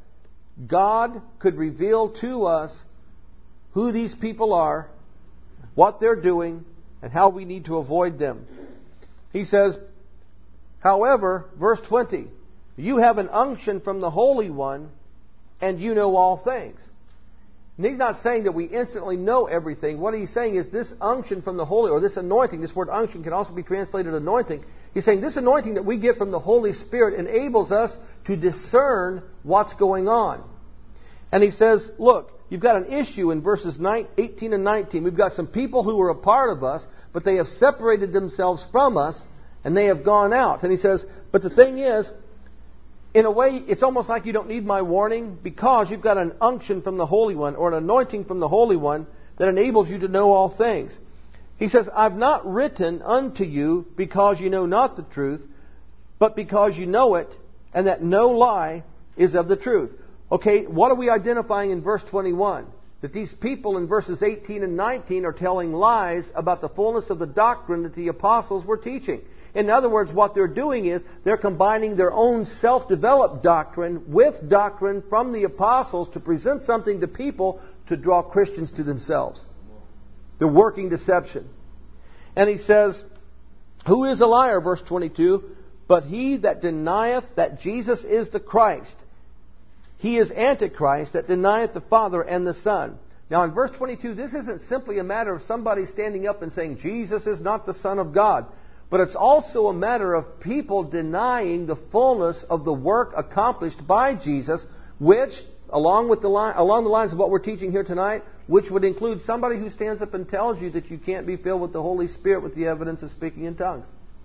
God could reveal to us who these people are, what they're doing, and how we need to avoid them. He says, however, verse twenty, "You have an unction from the Holy One, and you know all things." And he's not saying that we instantly know everything. What he's saying is this unction from the Holy, or this anointing, this word unction can also be translated anointing. He's saying this anointing that we get from the Holy Spirit enables us to discern what's going on. And he says, look, you've got an issue in verses eighteen and nineteen. We've got some people who are a part of us, but they have separated themselves from us, and they have gone out. And he says, but the thing is, in a way, it's almost like you don't need my warning, because you've got an unction from the Holy One, or an anointing from the Holy One, that enables you to know all things. He says, "I've not written unto you because you know not the truth, but because you know it, and that no lie is of the truth." Okay, what are we identifying in verse twenty-one? That these people in verses eighteen and nineteen are telling lies about the fullness of the doctrine that the apostles were teaching. In other words, what they're doing is they're combining their own self-developed doctrine with doctrine from the apostles to present something to people to draw Christians to themselves. They're working deception. And he says, "Who is a liar?" verse twenty-two. "But he that denieth that Jesus is the Christ. He is Antichrist that denieth the Father and the Son." Now in verse twenty-two, this isn't simply a matter of somebody standing up and saying Jesus is not the Son of God. But it's also a matter of people denying the fullness of the work accomplished by Jesus, which, along with the line, along the lines of what we're teaching here tonight, which would include somebody who stands up and tells you that you can't be filled with the Holy Spirit with the evidence of speaking in tongues.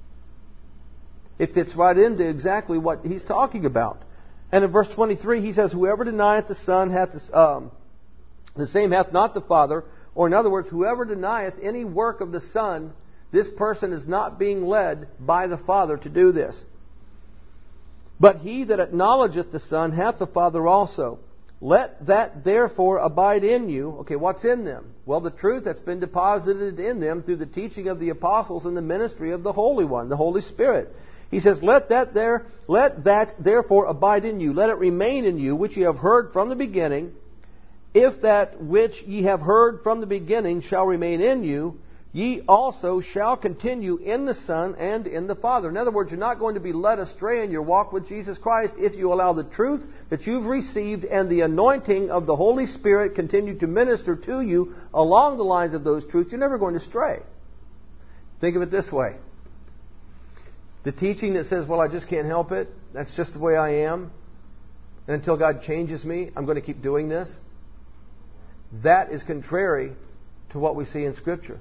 It fits right into exactly what he's talking about. And in verse twenty-three, he says, "Whoever denieth the Son hath the, um, the same hath not the Father." Or in other words, whoever denieth any work of the Son, this person is not being led by the Father to do this. "But he that acknowledgeth the Son hath the Father also. Let that therefore abide in you." Okay, what's in them? Well, the truth that's been deposited in them through the teaching of the apostles and the ministry of the Holy One, the Holy Spirit. He says, "Let that there, let that therefore abide in you. Let it remain in you, which ye have heard from the beginning. If that which ye have heard from the beginning shall remain in you, ye also shall continue in the Son and in the Father. In other words, you're not going to be led astray in your walk with Jesus Christ if you allow the truth that you've received and the anointing of the Holy Spirit continue to minister to you along the lines of those truths. You're never going to stray. Think of it this way. The teaching that says, well, I just can't help it, that's just the way I am, and until God changes me, I'm going to keep doing this, that is contrary to what we see in Scripture.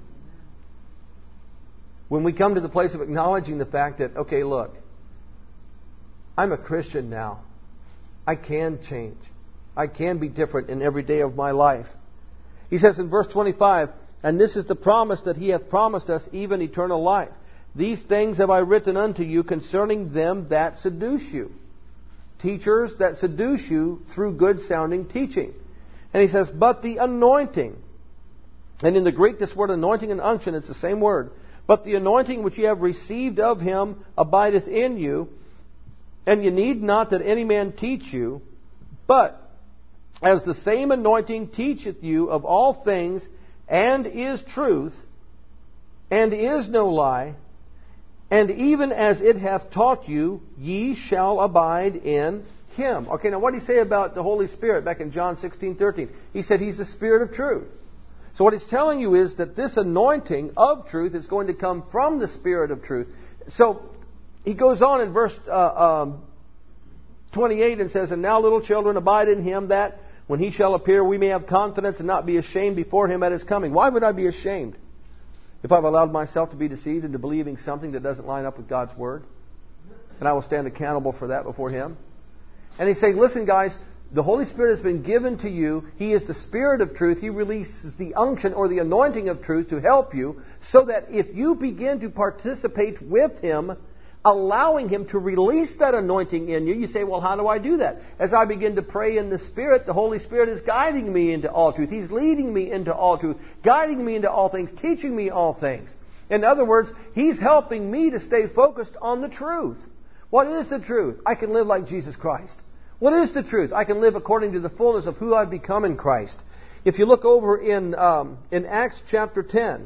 When we come to the place of acknowledging the fact that, okay, look, I'm a Christian now. I can change. I can be different in every day of my life. He says in verse twenty-five, and this is the promise that He hath promised us, even eternal life. These things have I written unto you concerning them that seduce you. Teachers that seduce you through good sounding teaching. And he says, but the anointing, and in the Greek this word anointing and unction, it's the same word. But the anointing which ye have received of Him abideth in you, and ye need not that any man teach you, but as the same anointing teacheth you of all things, and is truth, and is no lie, and even as it hath taught you, ye shall abide in Him. Okay, now what did He say about the Holy Spirit back in John sixteen thirteen? He said He's the Spirit of truth. So what He's telling you is that this anointing of truth is going to come from the Spirit of truth. So he goes on in verse uh, um, twenty-eight and says, and now little children, abide in Him, that when He shall appear we may have confidence and not be ashamed before Him at His coming. Why would I be ashamed if I've allowed myself to be deceived into believing something that doesn't line up with God's Word? And I will stand accountable for that before Him. And he's saying, listen guys, the Holy Spirit has been given to you. He is the Spirit of truth. He releases the unction or the anointing of truth to help you, so that if you begin to participate with Him, allowing Him to release that anointing in you, you say, well, how do I do that? As I begin to pray in the Spirit, the Holy Spirit is guiding me into all truth. He's leading me into all truth, guiding me into all things, teaching me all things. In other words, He's helping me to stay focused on the truth. What is the truth? I can live like Jesus Christ. What is the truth? I can live according to the fullness of who I've become in Christ. If you look over in um, in Acts chapter ten,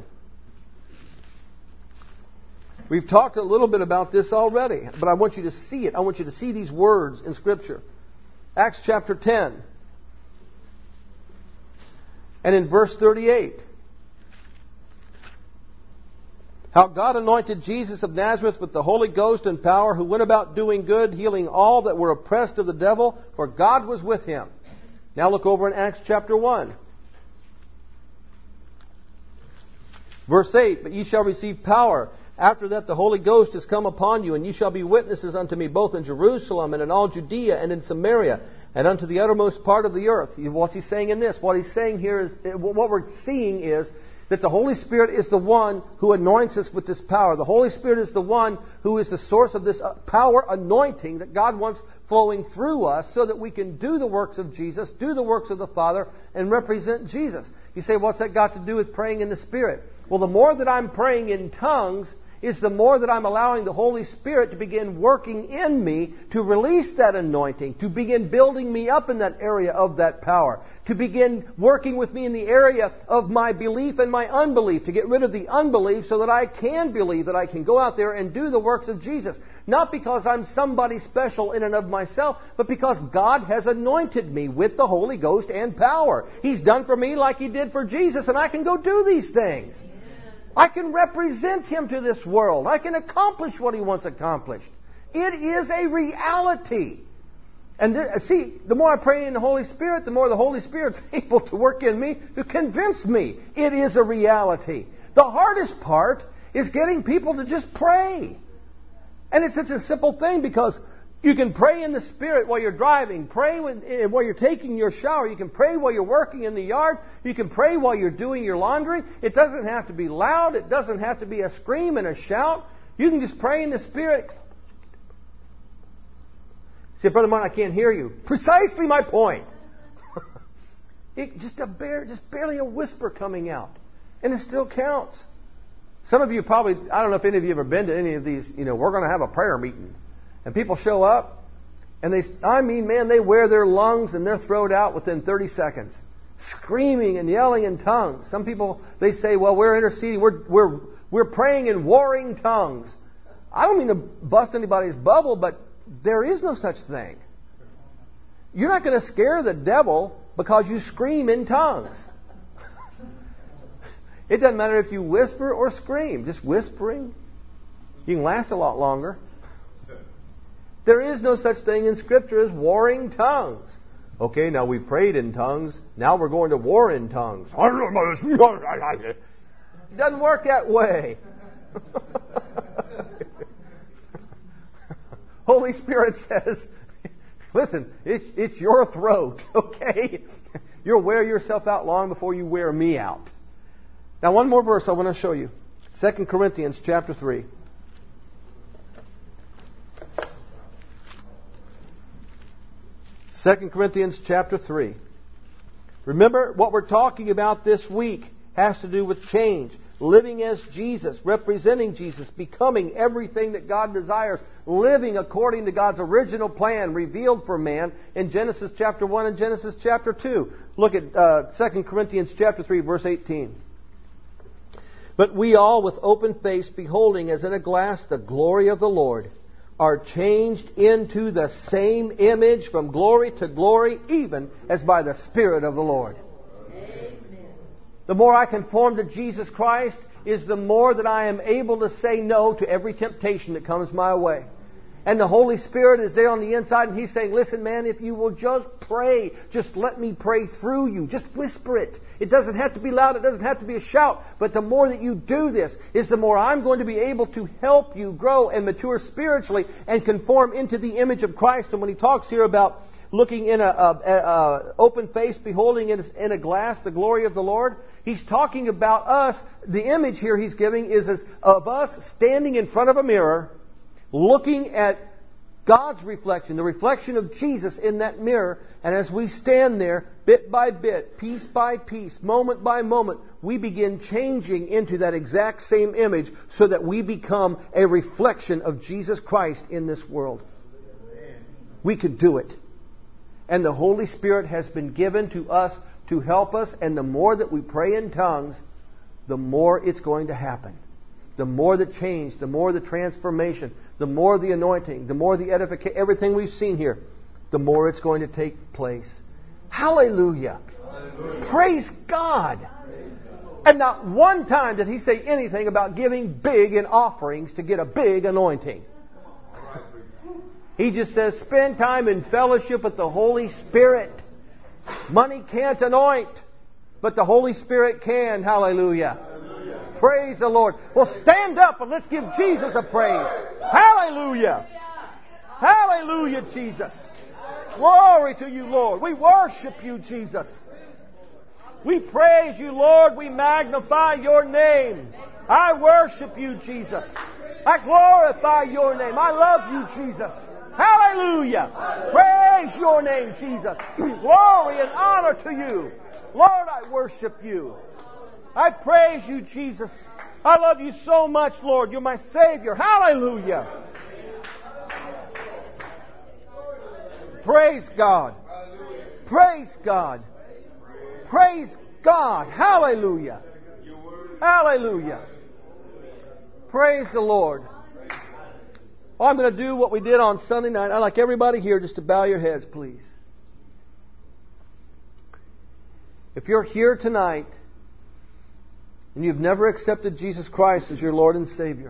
we've talked a little bit about this already, but I want you to see it. I want you to see these words in Scripture. Acts chapter ten. And in verse thirty-eight. How God anointed Jesus of Nazareth with the Holy Ghost and power, who went about doing good, healing all that were oppressed of the devil, for God was with Him. Now look over in Acts chapter one. Verse eight, but ye shall receive power. After that the Holy Ghost is come upon you, and ye shall be witnesses unto me both in Jerusalem and in all Judea and in Samaria and unto the uttermost part of the earth. What's he saying in this? What he's saying here is, what we're seeing is that the Holy Spirit is the one who anoints us with this power. The Holy Spirit is the one who is the source of this power anointing that God wants flowing through us so that we can do the works of Jesus, do the works of the Father, and represent Jesus. You say, what's that got to do with praying in the Spirit? Well, the more that I'm praying in tongues is the more that I'm allowing the Holy Spirit to begin working in me to release that anointing, to begin building me up in that area of that power, to begin working with me in the area of my belief and my unbelief, to get rid of the unbelief so that I can believe that I can go out there and do the works of Jesus. Not because I'm somebody special in and of myself, but because God has anointed me with the Holy Ghost and power. He's done for me like He did for Jesus, and I can go do these things. I can represent Him to this world. I can accomplish what He wants accomplished. It is a reality. And th- see, the more I pray in the Holy Spirit, the more the Holy Spirit's able to work in me to convince me it is a reality. The hardest part is getting people to just pray. And it's such a simple thing, because you can pray in the Spirit while you're driving, pray when, while you're taking your shower, you can pray while you're working in the yard, you can pray while you're doing your laundry. It doesn't have to be loud, it doesn't have to be a scream and a shout. You can just pray in the Spirit. Say, Brother Martin, I can't hear you. Precisely my point. it, just, a bare, just barely a whisper coming out. And it still counts. Some of you probably, I don't know if any of you have ever been to any of these, you know, we're going to have a prayer meeting. And people show up, and they, I mean, man, they wear their lungs and their throat out within thirty seconds. screaming and yelling in tongues. Some people, they say, well, we're interceding, we're, we're, we're praying in warring tongues. I don't mean to bust anybody's bubble, but there is no such thing. You're not going to scare the devil because you scream in tongues. It doesn't matter if you whisper or scream. Just whispering, you can last a lot longer. There is no such thing in Scripture as warring tongues. Okay, now we prayed in tongues. Now we're going to war in tongues. It doesn't work that way. Holy Spirit says, listen, it's, it's your throat, okay? You'll wear yourself out long before you wear me out. Now, one more verse I want to show you. Second Corinthians chapter three. Second Corinthians chapter three. Remember, what we're talking about this week has to do with change. Living as Jesus, representing Jesus, becoming everything that God desires, living according to God's original plan revealed for man in Genesis chapter one and Genesis chapter two. Look at uh, Second Corinthians chapter three, verse eighteen. But we all, with open face, beholding as in a glass the glory of the Lord, are changed into the same image from glory to glory, even as by the Spirit of the Lord. Amen. The more I conform to Jesus Christ is the more that I am able to say no to every temptation that comes my way. And the Holy Spirit is there on the inside, and He's saying, listen, man, if you will just pray, just let me pray through you. Just whisper it. It doesn't have to be loud. It doesn't have to be a shout. But the more that you do this, is the more I'm going to be able to help you grow and mature spiritually and conform into the image of Christ. And when He talks here about looking in a, a, a, a open face, beholding in a, in a glass the glory of the Lord, He's talking about us. The image here He's giving is as of us standing in front of a mirror, looking at God's reflection, the reflection of Jesus in that mirror. And as we stand there, bit by bit, piece by piece, moment by moment, we begin changing into that exact same image so that we become a reflection of Jesus Christ in this world. We can do it. And the Holy Spirit has been given to us to help us. And the more that we pray in tongues, the more it's going to happen. The more the change, the more the transformation, the more the anointing, the more the edification, everything we've seen here, the more it's going to take place. Hallelujah! Hallelujah. Praise God! And not one time did He say anything about giving big in offerings to get a big anointing. He just says, spend time in fellowship with the Holy Spirit. Money can't anoint, but the Holy Spirit can. Hallelujah! Praise the Lord. Well, stand up and let's give Jesus a praise. Hallelujah. Hallelujah, Jesus. Glory to you, Lord. We worship you, Jesus. We praise you, Lord. We magnify your name. I worship you, Jesus. I glorify your name. I love you, Jesus. Hallelujah. Praise your name, Jesus. Glory and honor to you. Lord, I worship you. I praise you, Jesus. I love you so much, Lord. You're my Savior. Hallelujah. Praise God. Praise God. Praise God. Hallelujah. Hallelujah. Praise the Lord. Well, I'm going to do what we did on Sunday night. I'd like everybody here just to bow your heads, please. If you're here tonight and you've never accepted Jesus Christ as your Lord and Savior,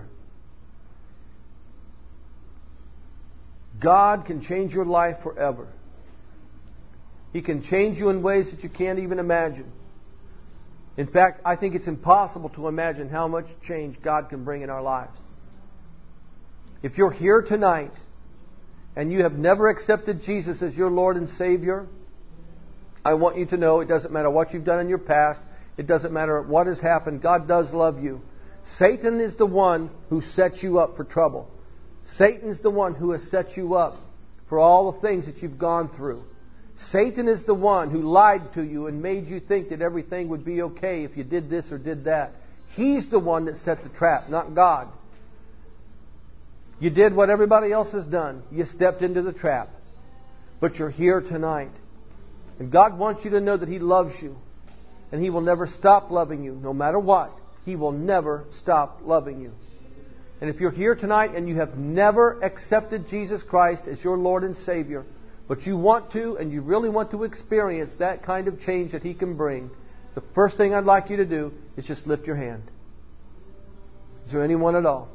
God can change your life forever. He can change you in ways that you can't even imagine. In fact, I think it's impossible to imagine how much change God can bring in our lives. If you're here tonight and you have never accepted Jesus as your Lord and Savior, I want you to know it doesn't matter what you've done in your past. It doesn't matter what has happened. God does love you. Satan is the one who sets you up for trouble. Satan is the one who has set you up for all the things that you've gone through. Satan is the one who lied to you and made you think that everything would be okay if you did this or did that. He's the one that set the trap, not God. You did what everybody else has done. You stepped into the trap. But you're here tonight. And God wants you to know that He loves you. And He will never stop loving you, no matter what. He will never stop loving you. And if you're here tonight and you have never accepted Jesus Christ as your Lord and Savior, but you want to, and you really want to experience that kind of change that He can bring, the first thing I'd like you to do is just lift your hand. Is there anyone at all?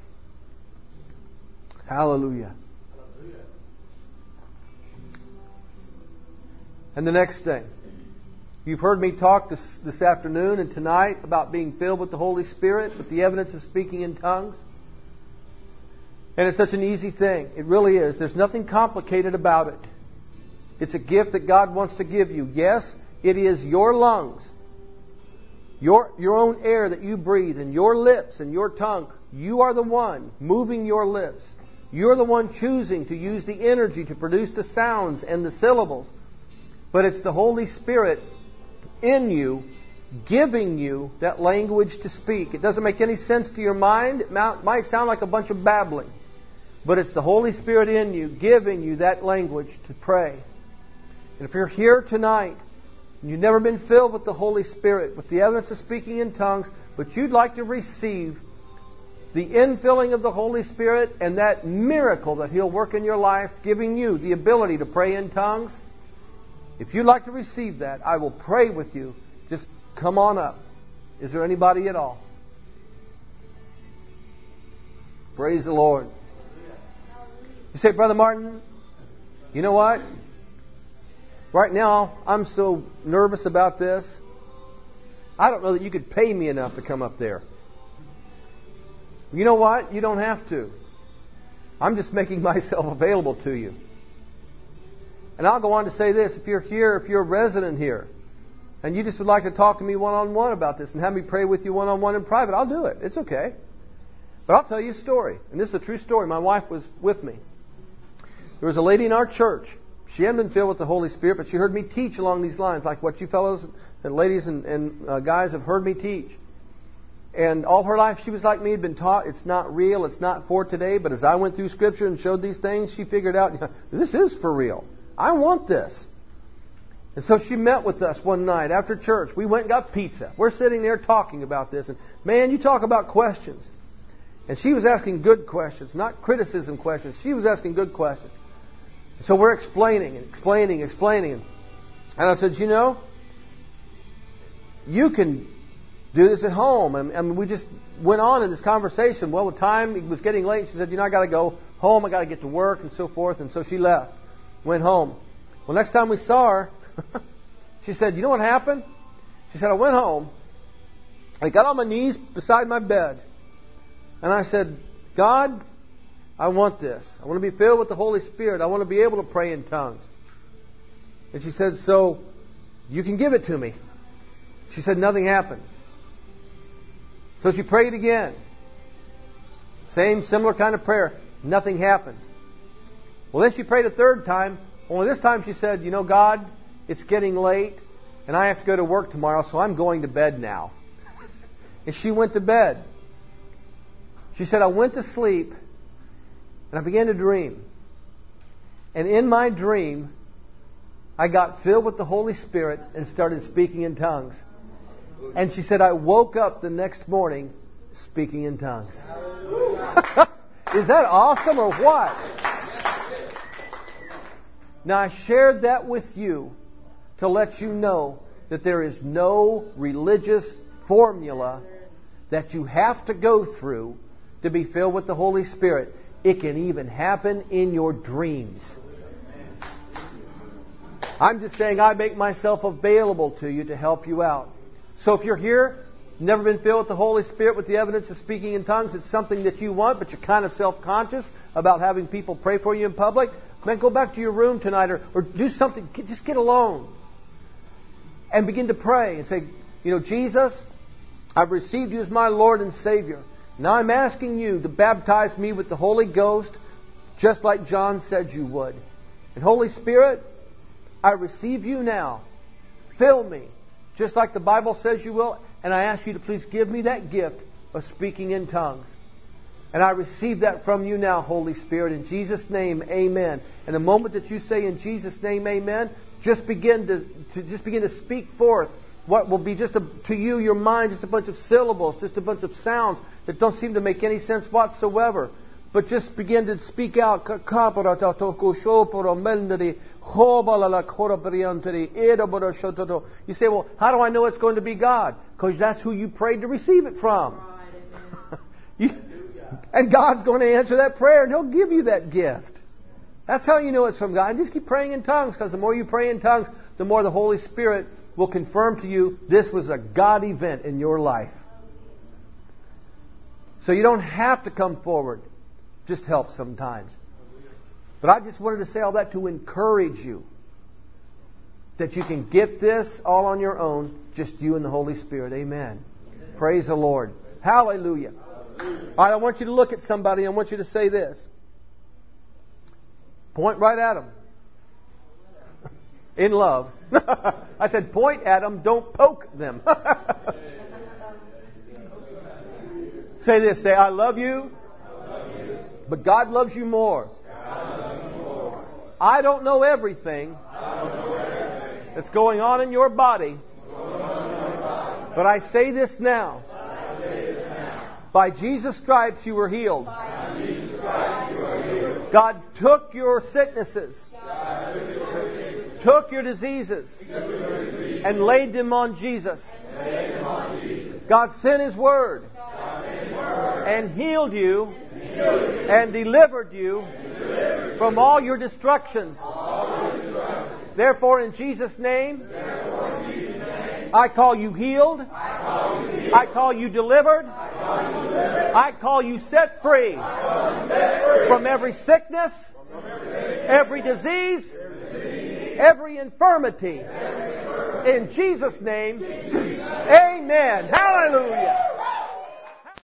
Hallelujah. Hallelujah. And the next thing. You've heard me talk this, this afternoon and tonight about being filled with the Holy Spirit, with the evidence of speaking in tongues. And it's such an easy thing. It really is. There's nothing complicated about it. It's a gift that God wants to give you. Yes, it is your lungs, your, your own air that you breathe, and your lips and your tongue. You are the one moving your lips. You're the one choosing to use the energy to produce the sounds and the syllables. But it's the Holy Spirit in you, giving you that language to speak. It doesn't make any sense to your mind. It might sound like a bunch of babbling. But it's the Holy Spirit in you, giving you that language to pray. And if you're here tonight, and you've never been filled with the Holy Spirit, with the evidence of speaking in tongues, but you'd like to receive the infilling of the Holy Spirit and that miracle that He'll work in your life, giving you the ability to pray in tongues, if you'd like to receive that, I will pray with you. Just come on up. Is there anybody at all? Praise the Lord. You say, Brother Martin, you know what? Right now, I'm so nervous about this. I don't know that you could pay me enough to come up there. You know what? You don't have to. I'm just making myself available to you. And I'll go on to say this. If you're here, if you're a resident here, and you just would like to talk to me one-on-one about this and have me pray with you one-on-one in private, I'll do it. It's okay. But I'll tell you a story. And this is a true story. My wife was with me. There was a lady in our church. She hadn't been filled with the Holy Spirit, but she heard me teach along these lines, like what you fellows and ladies and, and uh, guys have heard me teach. And all her life she was like me, had been taught it's not real, it's not for today. But as I went through Scripture and showed these things, she figured out, this is for real. I want this. And so she met with us one night after church. We went and got pizza. We're sitting there talking about this. And man, you talk about questions. And she was asking good questions, not criticism questions. She was asking good questions. So we're explaining and explaining, explaining. And I said, you know, you can do this at home. And, and we just went on in this conversation. Well, the time was getting late. She said, you know, I got to go home. I got to get to work and so forth. And so she left. Went home. Well, next time we saw her, she said, you know what happened? She said, I went home. I got on my knees beside my bed. And I said, God, I want this. I want to be filled with the Holy Spirit. I want to be able to pray in tongues. And she said, so you can give it to me. She said, nothing happened. So she prayed again. Same, similar kind of prayer. Nothing happened. Well, then she prayed a third time. Only this time she said, you know, God, it's getting late and I have to go to work tomorrow, so I'm going to bed now. And she went to bed. She said, I went to sleep and I began to dream. And in my dream, I got filled with the Holy Spirit and started speaking in tongues. And she said, I woke up the next morning speaking in tongues. Is that awesome or what? Now, I shared that with you to let you know that there is no religious formula that you have to go through to be filled with the Holy Spirit. It can even happen in your dreams. I'm just saying I make myself available to you to help you out. So if you're here, never been filled with the Holy Spirit with the evidence of speaking in tongues, it's something that you want, but you're kind of self-conscious about having people pray for you in public, man, go back to your room tonight or, or do something. Just get alone and begin to pray and say, you know, Jesus, I've received you as my Lord and Savior. Now I'm asking you to baptize me with the Holy Ghost just like John said you would. And Holy Spirit, I receive you now. Fill me just like the Bible says you will. And I ask you to please give me that gift of speaking in tongues. And I receive that from you now, Holy Spirit. In Jesus' name, amen. And the moment that you say in Jesus' name, amen, just begin to, to just begin to speak forth what will be just a, to you, your mind, just a bunch of syllables, just a bunch of sounds that don't seem to make any sense whatsoever. But just begin to speak out. You say, well, how do I know it's going to be God? Because that's who you prayed to receive it from. you, and God's going to answer that prayer, and He'll give you that gift. That's how you know it's from God. And just keep praying in tongues, because the more you pray in tongues, the more the Holy Spirit will confirm to you this was a God event in your life. So you don't have to come forward. Just help sometimes. But I just wanted to say all that to encourage you that you can get this all on your own, just you and the Holy Spirit. Amen. Amen. Praise the Lord. Hallelujah. Hallelujah. All right, I want you to look at somebody. I want you to say this. Point right at them. In love. I said point at them, don't poke them. Say this. Say, I love you. But God loves you more. Loves you more. I don't know everything, don't know everything that's going on in your body. On in your body. But I say this now. Say this now. By Jesus' stripes you were healed. Stripes you were healed. God took your sicknesses. God took, your sicknesses took your diseases. Took your diseases and laid them on Jesus. Them on Jesus. God sent His Word. Sent His word and healed you. And delivered you from all your destructions. Therefore, in Jesus' name, I call you healed. I call you delivered. I call you set free from every sickness, every disease, every infirmity. In Jesus' name, amen. Hallelujah.